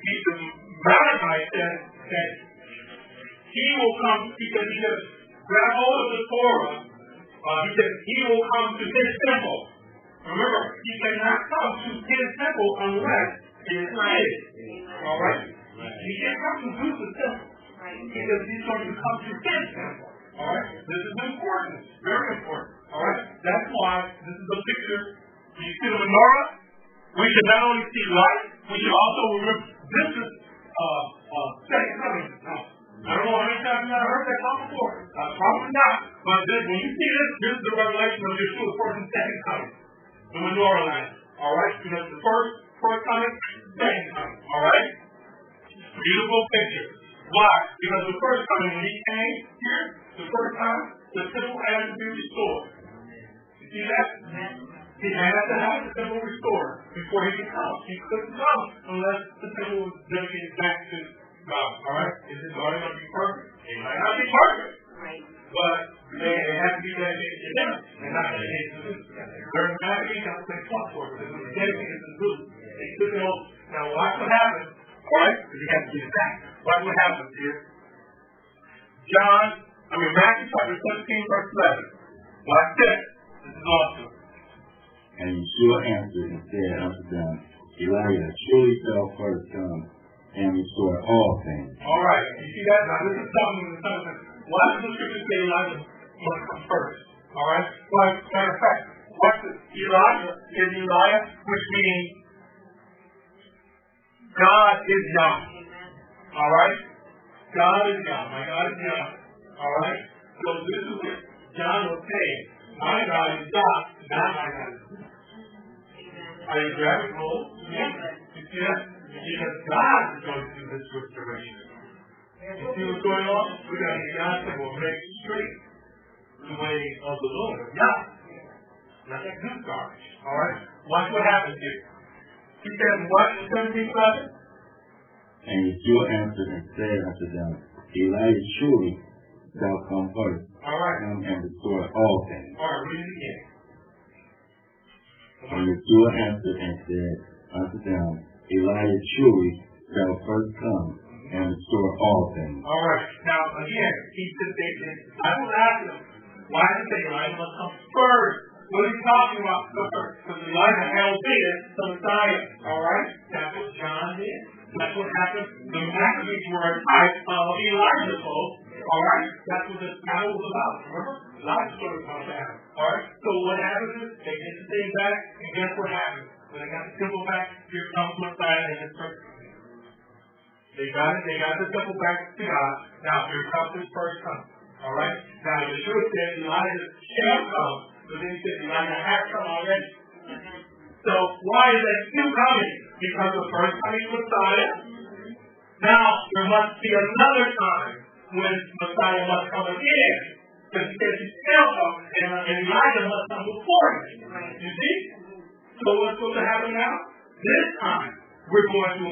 Malachi said that he will come because he said, grab hold of the Torah. He said he will come to his temple. Remember, he cannot come to his temple unless it is his. All right? He can't come to Zeus' temple. He says he's going to come to his temple. All right? This is important. Very important. All right? That's why this is a picture. You see the menorah? We should not only see light, we should also remember this is second coming. I don't know how many times you've heard that talk before. Probably not. But when you see this is the revelation of Yeshua, first and second coming. The menorah line. All right? Because the first coming, second coming. All right? Beautiful picture. Why? Because the first coming, when he came here, the first time, the temple had to be restored. You see that? He had to have the temple restored before he could come. He couldn't come unless the temple was dedicated back to God. All right? Is his order going to be perfect? It might not be perfect. Right. But it has to be dedicated to him and not dedicated to Zeus. During the night, he got to play clock for it because it was dedicated to Zeus. They took it over. Now, watch what happens. All right? Because he has to get it back. Watch what happens here. Matthew chapter 17, verse 11. Watch this. This is awesome. And Yeshua answered and said unto them, Elijah surely shall first come and restore all things. All right. You see that? Now, this is something. Why does the scripture say Elijah must come first? All right? Well, as a matter of fact, watch this. Elijah is Elijah, which means God is Yah. All right? God is Yah. My God is Yah. All right? So this is what John was saying. My God is Yah, not my God is Yah. Are you grabbing hold? Yes. You see that? Because God is going to do this restoration. You see what's going on? We got to get God that will make straight the way of the Lord. Yeah. Not that good garbage. Alright? Watch what happens here. He said, what? 17:7? And Yeshua answered and said unto them, Elijah surely shall come first. Alright. And restore all things. Alright, read it again. And Yeshua answered and said unto them, Elijah surely shall first come and restore all things. Alright. Now, again, he said, I will ask him, why did they Elijah must come first? What are you talking about first? Because Elijah heralded the Messiah. Alright? That's what John did. That's what happened. The Maccabees were a type of Elijah, folks. Alright? That's what this battle was about. Remember? Elijah's story was about that. Alright? So what happens is, they get the thing back, and guess what happens? When they got the temple back, here comes Messiah and his first. They got it. They got the temple back to God. Now, here comes his first come. Alright? Now, Yeshua said Elijah shall come. But then he said Elijah has come already. So why is that still coming? Because the first coming Messiah. Now there must be another time when Messiah must come again. Because he says he shall come and Elijah must come before him. You see? So what's supposed to happen now? This time we're going to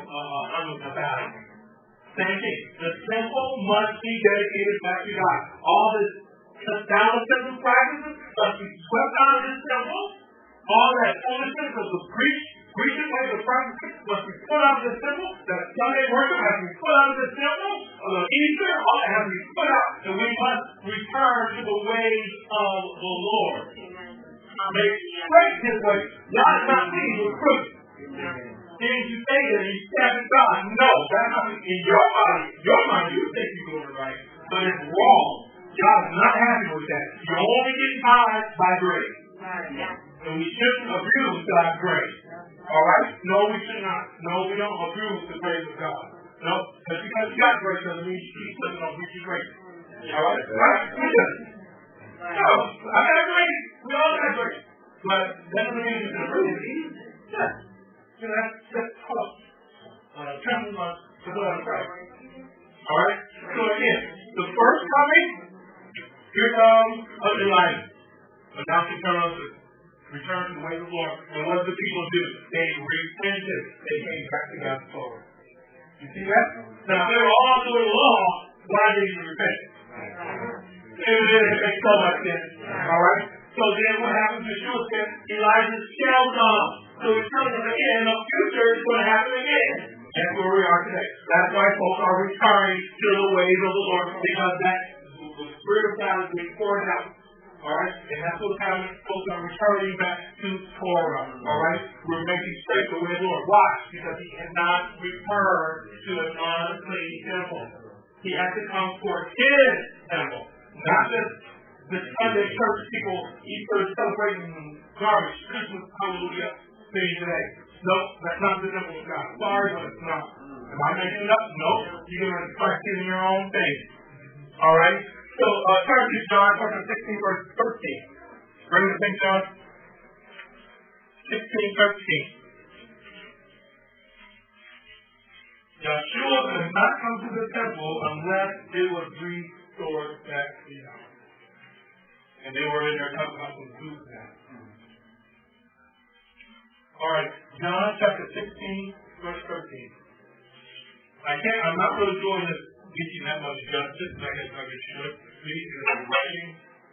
a battle. Same thing. The temple must be dedicated back to God. All this down the temple practices must be swept out of this temple. All that foolishness of the preaching way of practices must be put out of this temple. That Sunday worship has to be put out of this temple. The Easter, all that has to be put out. And we must return to the ways of the Lord. Make straight his way. God is not pleased with crooked. Things you say that he's stepping God. No, that's not in your body. Your mind, you think you're doing it right. But it's wrong. God is not happy with that. You're only getting by grace. And we shouldn't abuse God's grace. Alright? No, we should not. No, we don't abuse the grace of God. No, just because you got grace doesn't mean you keep living on which is grace. Alright? Right? We shouldn't. No, I got grace. We all got grace. But that doesn't mean you can abuse it. Yeah. So that's tough. Counting on the blood of Christ. Alright? So again, the first coming, here comes Elijah. Announcing return to the way of the Lord. And what did the people do? They repented. They came back to God's Torah. You see that? Now, if they were all doing law, why did you repent? It didn't make so much sense. Alright? So then what happens? Yeshua said, Elijah shall come. So he's telling us again, in the future, it's going to happen again. That's where we are today. That's why folks are returning to the ways of the Lord, because that the Spirit of God is being poured out. Alright? And that's what's happening. Folks are returning back to Torah. Alright? We're making straight the way of the Lord. Why? Because he cannot return to an unclean temple. He has to come for his temple. Not just the Sunday church people Easter celebrating garbage, Christmas, hallelujah, thing today. No, that's not the temple of God. Sorry, but it's not. Am I making it up? No. You're going to start getting your own thing. Alright? So, turn to John chapter 16, verse 13. Bring the thing, John. 16:13. Yeshua could not come to the temple unless it was restored back to Yahweh. And they were in there talking about some food now. Alright, John chapter 16, verse 13. I'm not really doing this getting that much justice, I guess I should. We need to know writing.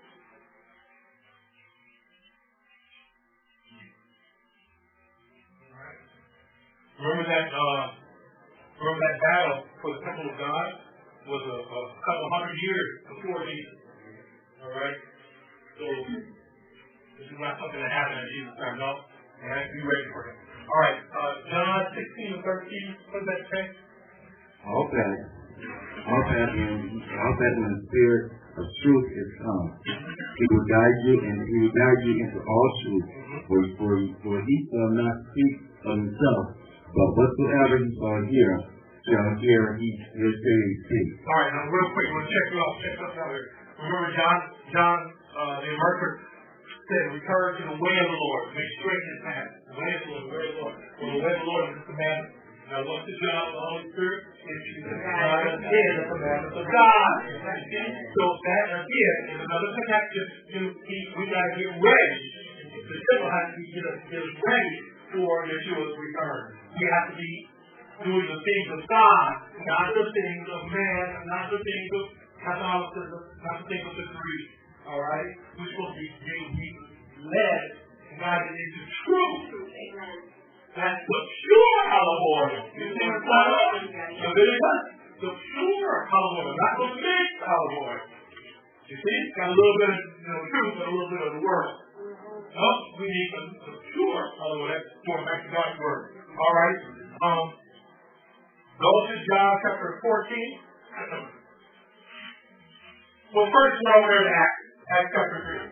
Alright. Remember that battle for the temple of God was a couple hundred years before Jesus. Alright? So this is not something that happened at Jesus' time, no. Alright, be ready for it. Alright, John 16 and 13, what does that say? All that when the Spirit of truth is come, he will guide you into all truth, for he shall not speak of himself, but whatsoever he shall hear he speak. All right, now real quick, we'll check something out here. Remember John the Immerser said, return to the way of the Lord, make straight his path. The way of the Lord. The way of the Lord. Well, the way of the Lord is the commandment. Now, what's the job of the Holy Spirit? It's to guide us in the commandments of God. So that, again, is another connection to we got to get ready. The temple has to get us ready for Yeshua's return. We have to be doing the things of God, not the things of man, not the things of Catholicism, not the things of the Greek. All right? We're supposed to be led and guided into truth. Amen. That's the pure olive oil. You see what's going on? The pure olive oil, not the mixed olive oil. You see? It's got a little bit of truth and a little bit of the world. No, we need the pure olive oil. That's going back to God's word. All right? Go to John chapter 14. Well, first we're over there to Acts chapter 3.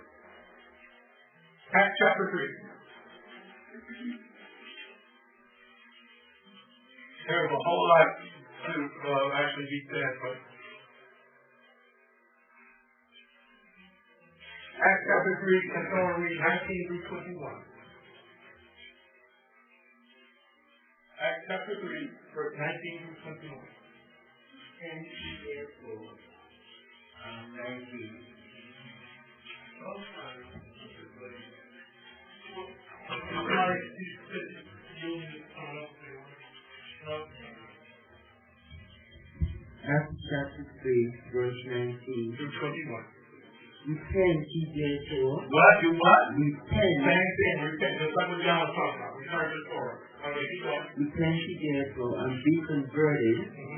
Acts chapter 3. There's a whole lot to actually be said, but Acts chapter 3, and so we'll read 19 through 21. Acts chapter 3, verse 19 through 21. And he therefore, thank you. Acts chapter 3, verse 19 through 21. Repent ye therefore. What? Do what? Repent. Same thing. Repent. That's like what John was talking about. Return to the Torah. Okay, keep going. Repent ye therefore and be converted,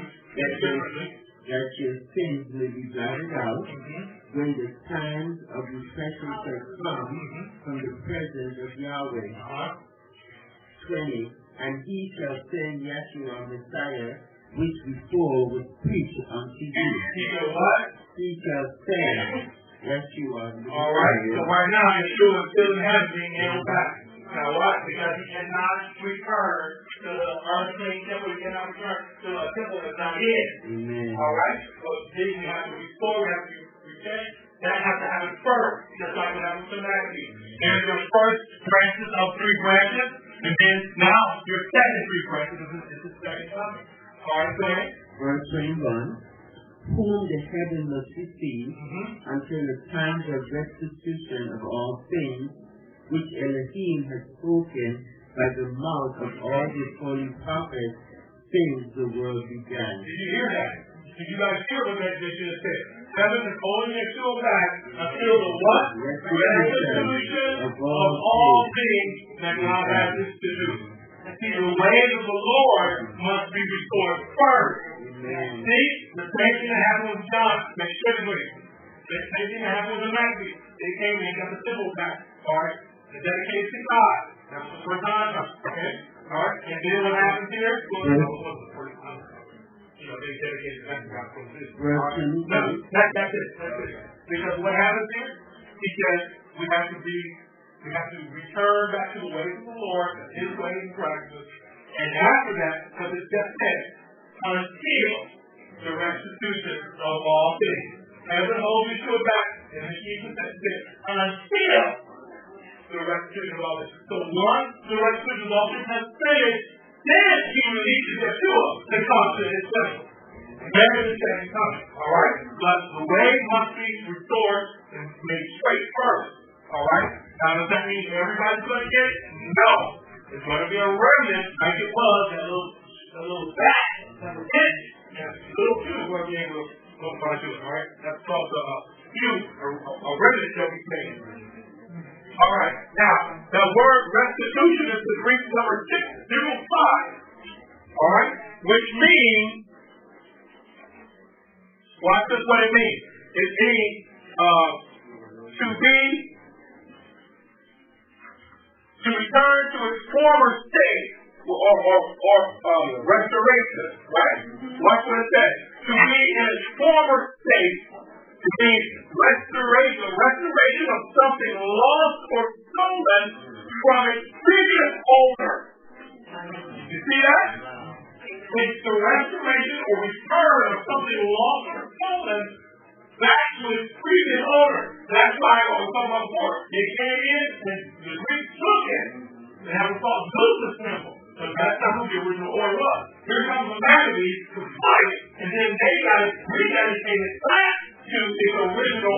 that your sins may be blotted out, when the times of refreshing shall come from the presence of Yahweh. 20. And he shall send Yeshua Messiah, which before was preached unto you. He shall what? He shall send Yeshua Messiah. All right. So right now, Yeshua is still in heaven being held back. Now what? Because he cannot return to the earthly temple. He cannot return to a temple that's not his. Amen. All right? So then we have to restore, we have to repent. That has to happen first, just like what happened to Matthew. There's your first branches of 3 branches, and then now your second 3 branches is the second coming. All right, so verse 21. Whom the heaven must receive until the times of restitution of all things, which Elohim has spoken by the mouth of all his holy prophets since the world began. Did you hear that? Did you guys hear what that just said? Heaven is holding Yeshua back until the what? Restitution of all things that God has to do. See, the ways of the Lord must be restored first. Amen. See, the same thing that happened with John, specifically. The same thing that happened with Matthew. They came and got the temple back. All right? The dedicated to God. That's the first time. Okay? All right? And then what happens here? They dedicated back to God for this. That's it. Because what happens here? Because we have to return back to the ways of the Lord, his ways and practices. And after that, because it's just said, until the restitution of all things. Heaven holds Yeshua back, and the keep it until the restitution of all things. So once the restitution of all things has finished, then he releases Yeshua to come to his temple. Never the second coming. All right? But the way must be restored and made straight first. All right? Now, does that mean everybody's going to get it? No. It's going to be a remnant like it was, that little bat that was in it. Little few is going to be able to go by to it. All right? That's called a few, a remnant that we made. All right. Now, the word restitution is the Greek number 605. All right? Which means, watch this what it means. It means to return to its former state or restoration, right? Watch what it says. To be in its former state, to be restoration of something lost or stolen from its previous owner. You see that? It's the restoration or return of something lost or stolen back to its previous owner. That's why I was talking about before. It came in and the Greeks took it, They have a false Zeus symbol. But that's not who the original order was. Here comes the Maccabees to fight, and then they got it rededicated back to its original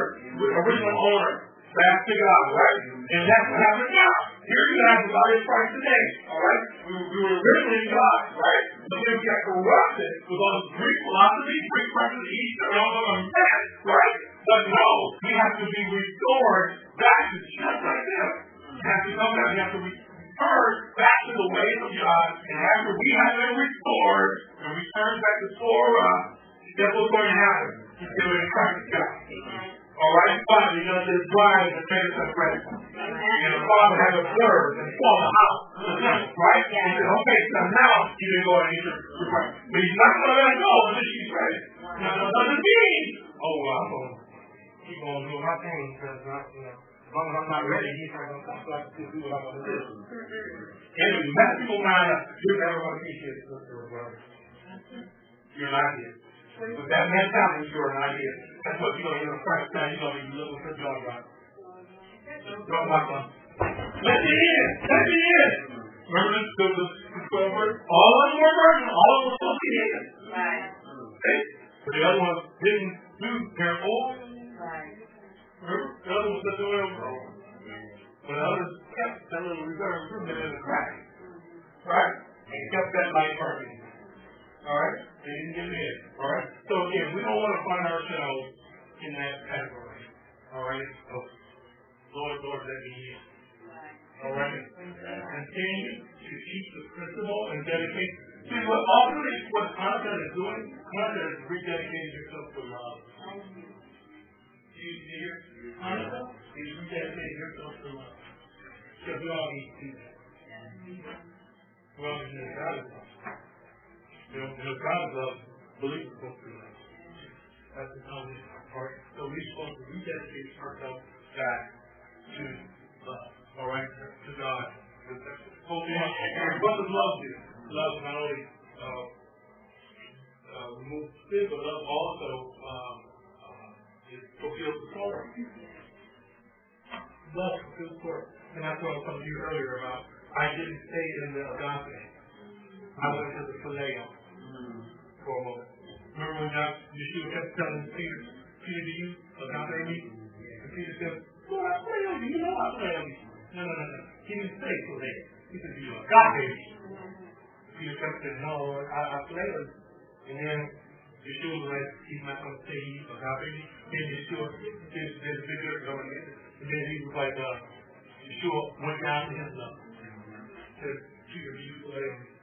owner, back to God, right? And that's what happened now. Here you have the body of Christ today, all right? We were originally God, right? But then we got corrupted with all this Greek philosophy, Greek practice, Easter, and all of them that, right? But no, we have to be restored back to just like them. We have to come back, we have to return back to the ways of God, and after we have been restored and return back to Torah, that's what's going to happen. It's going to practice God. All right, Father, you're going to just drive and take us to the rest. And the Father has observed and form the house, right? He said, okay, so now you can go and eat your breakfast. But he's not going to let her go until she's ready. Now, what does it mean? Oh, well, I'm going to keep on doing my thing because, as long as I'm not ready, he's not going to stop to do what I'm going to do. And if you mess people mind up, you're never going to appreciate it, sister or brother. You're not here. With that mentality, you're not here. That's what you're going to Christ now. You're going to be looking for job, right? Don't like them. Let me in. Let me in. Remember the 12 verse? All of them were virgin. All of them were supposed to be in. Right. Okay? But the other ones didn't do their oil. Right. Remember? The other ones did the oil. But the others kept that little reserve improvement in the crack. Right? And kept that light burning. All right? They didn't get in. All right? So again, we don't want to find ourselves in that category. All right? So, Lord, let me in. All right? Continue to teach the principle and dedicate. See, what ultimately what Hanukkah is doing, Hanukkah is rededicating yourself to love. Do you hear? Hanukkah is rededicating yourself to love. Because we all need to do that. We all need to do God is love. God is love, believers supposed to love. That's the only part. So we're supposed to rededicate ourselves back to love. All right? To God. What does love do? Love not only removes sin, but love also fulfills the Torah. Love fulfills the Torah. And that's what I was telling you earlier about. I didn't stay in the agape. I went to the phileo for a moment. Remember when Yeshua kept telling Peter, do you agape me? And Peter said, Lord, I phileo you. You know I phileo you. No. He didn't say phileo. He said, do you agape me? Peter kept saying, no, I phileo you. And then Yeshua was like, he's not going to say he agape me. Then Yeshua did the video going in. And then he was like, Yeshua went down to his love. Said, Peter, do you phileo me?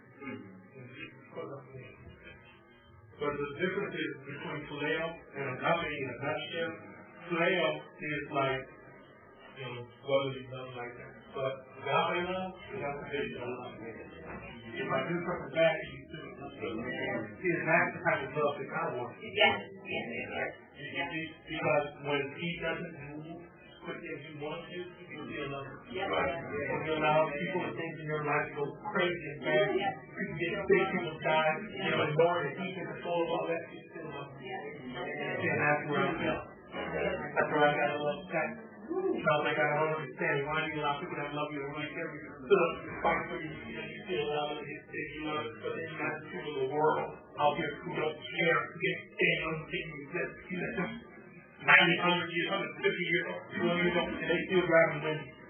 But the difference is between phileo and agape in a nutshell. Phileo is like, brotherly love like that. But agape love is unconditional love. If I do something bad to you too, see, that's the kind of love that God wants. Yes. Because when he doesn't move as quickly as you want to, you'll feel love. Yes. When you allow people to think in your life to go crazy and bad, people get sick, people die, and Lord, if he can control all that, you still love him. And that's where I'm at. That's where I got to love that. Sounds like I don't understand. Why do you allow people that love you and really care you to fight for you? You still allow them to say you love it, but then you got people in the world out here who don't care, who get stand on the thing you let them 90, 100 years, 150 years, 200 years old, and they still driving with you.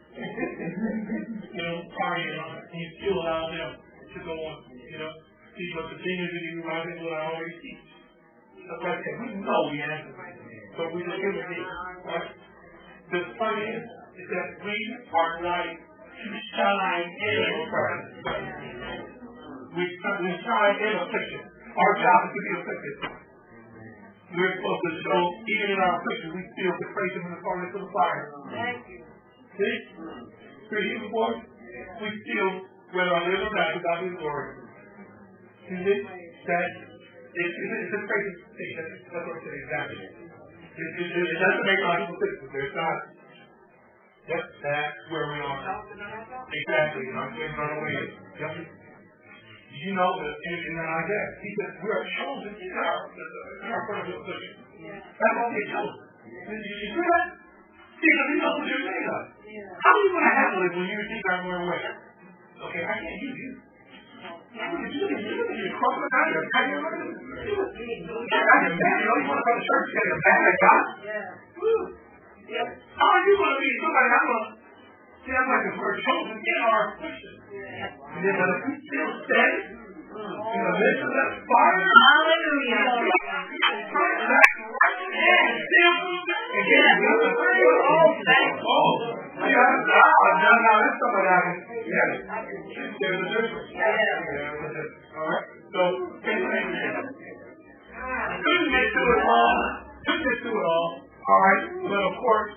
Partying on it, and you still allow them to go on, See, but the thing is that you remind them what I already teach. That's why I said, we know the answer, but we look at it, right? The point is that we are like to shine in Christ. We shine in affliction. Our job is to be afflicted. We're supposed to show, even in our affliction, we still to praise Him in the furnace of the fire. See? For His voice, we still, whether I live or die, to God be the glory. See? That it's a crazy thing. That's what I'm saying exactly. It doesn't make a lot of people think it's not. Yep, that's where we are. Exactly. I'm saying run away. Yep. You know that in Isaiah, he said, we are chosen in our personal position. That's what we're chosen. Did you see that? See, because he knows what you're made of. How are you going to handle it when you think I'm going away? Okay, I can't use you. You cross the line, you're kind of I can imagine, you want to come to church and get a bad God? Yeah. How are you going to be somebody I'm going to see, I'm like, we're chosen in our affliction. And then when we still stand in the midst of that fire, hallelujah. Now that's somebody I can, there's a difference. All right? So, couldn't get to it all. All right? But of course,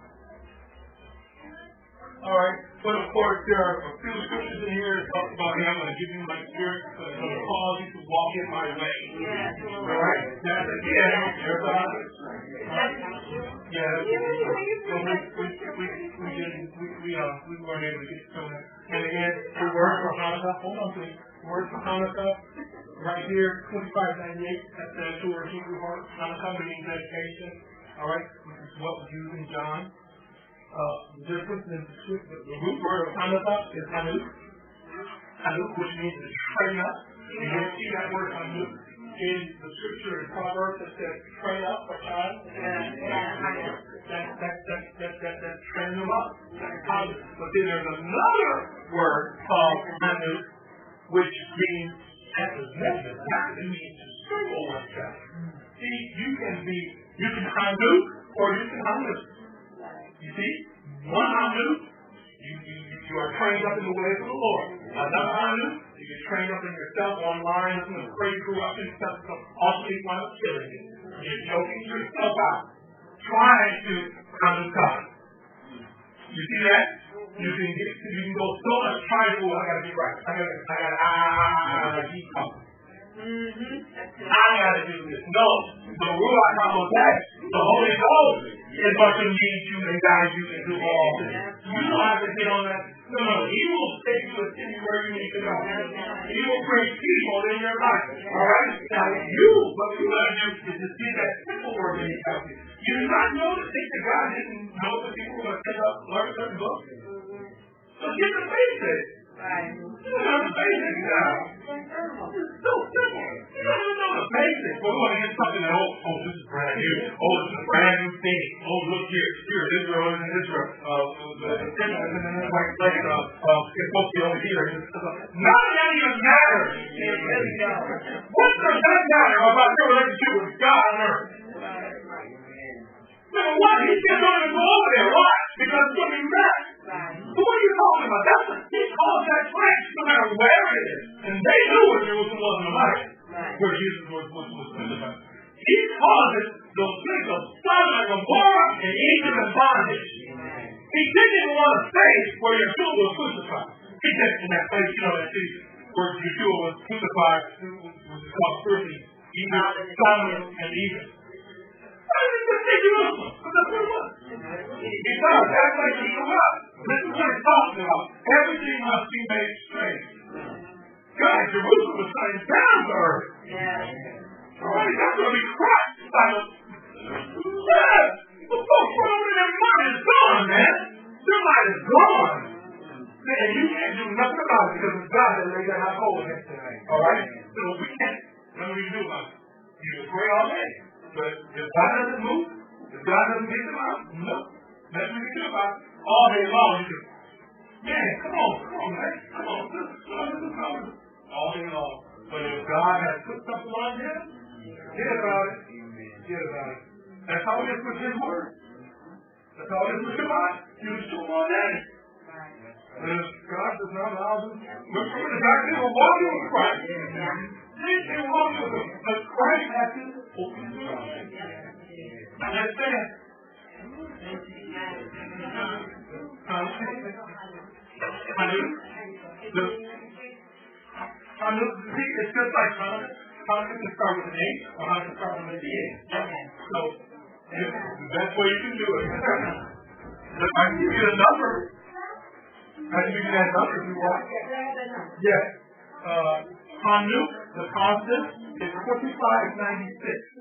there are a few scriptures in here that talk about, hey, I'm going to give you my spirit, I'm going to cause you to walk in my way. All right? That's again, there's a we weren't able to get to it. And again, the word for Hanukkah, hold on please. The word for Hanukkah, right here, 2598, that's the actual Hebrew word. Hanukkah means dedication. All right? This is what was used in John. The difference in the root word of Hanukkah is Hanuk. Hanuk, which means to train up. You don't see that word Hanuk in the scripture in Proverbs that says train up a child. That's train them up. But then there's another word called Hanuk, which means acquisition. It means to circle one child. See, you can Hanuk or you can Hanuk. You see, one Hanuk, you are trained up in the ways of the Lord. Another Hanuk, you get trained up in yourself online, and pray corruption, stuff, also you wind up killing you. You're choking yourself out, trying to Hanuk God. You see that? You can go so much trying to, I gotta be right. I gotta be coming. I gotta do this. No, the Ruach HaKodesh, the Holy Ghost, is what can lead you and guide you and do all things. You don't have to get on that. No, He will take you to a city where you need to go. He will bring people in your life. All right? Now, what you gotta do is to see that simple word that He tells you. You do not know the things that God didn't know that people were going to pick up, learn certain books. So get the basics. You don't have the basics now. It's so simple. You don't even know the basics. We're going to get something that, this is brand new. This is a brand new thing. Look here. Here, Israel is in Israel. It's supposed to be over here. None of that even matters. What does that matter about your relationship with God on earth? Number one, He said don't even go over there. Why? Because it's going to be messed. So what are you talking about? He calls that place no matter where it is. And they knew where Jerusalem was in the Bible, where Jesus was crucified. He calls it the place of Sodom and Gomorrah and Egypt and bondage. He didn't even want to say where Yeshua was crucified. He said in that place, where Yeshua was crucified, which is called spiritually Sodom and Egypt. Why did he just say Jerusalem? Because that's what it was. He does. That's like he grew up. This is what he's talking about. Everything must be made straight. God, Jerusalem was coming down to earth. All right, that's going to be crushed by the... The folks went over there, their mind is gone, man. Their mind is gone. And you can't do nothing about it because it's God that laid that out hold against tonight. All right? So we can't. Nothing we can do about it. You can pray all day. But if God doesn't move, if God doesn't get them out, no. Nothing we can do about it. All day long, you can, man, come on, man. Come on. All day long. But if God has put something on him, forget about it. Forget about it. That's how it is with His word. That's how it is with Shabbat. You assume all day. But if God does not allow them, look for the fact they were walking with Christ. They were walking with Him. But Christ had to open the door. Understand? See, it's just like Hanukkah can start with an 8 or Hanukkah can start with an 8. So, that's way you can do it. I can give you a number. I can give you that number if you want. Yes. Hanukkah, the constant, is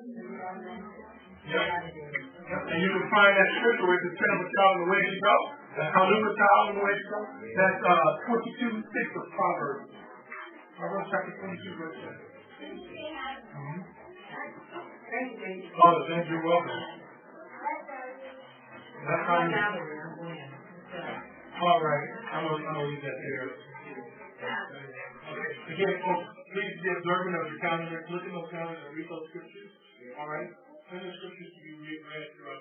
4596. Yep. And you can find that scripture where it says, train up a child in the way to go. That's how Luke child and way. That's 22:6 of Proverbs. Proverbs chapter 22, verse 6. Oh, thank you. You're welcome. That's how you. All right. I'm gonna leave that there. Okay. Again, folks, please be observant of your calendar. Look at those calendars and read those scriptures. All right. Send the scriptures to be read throughout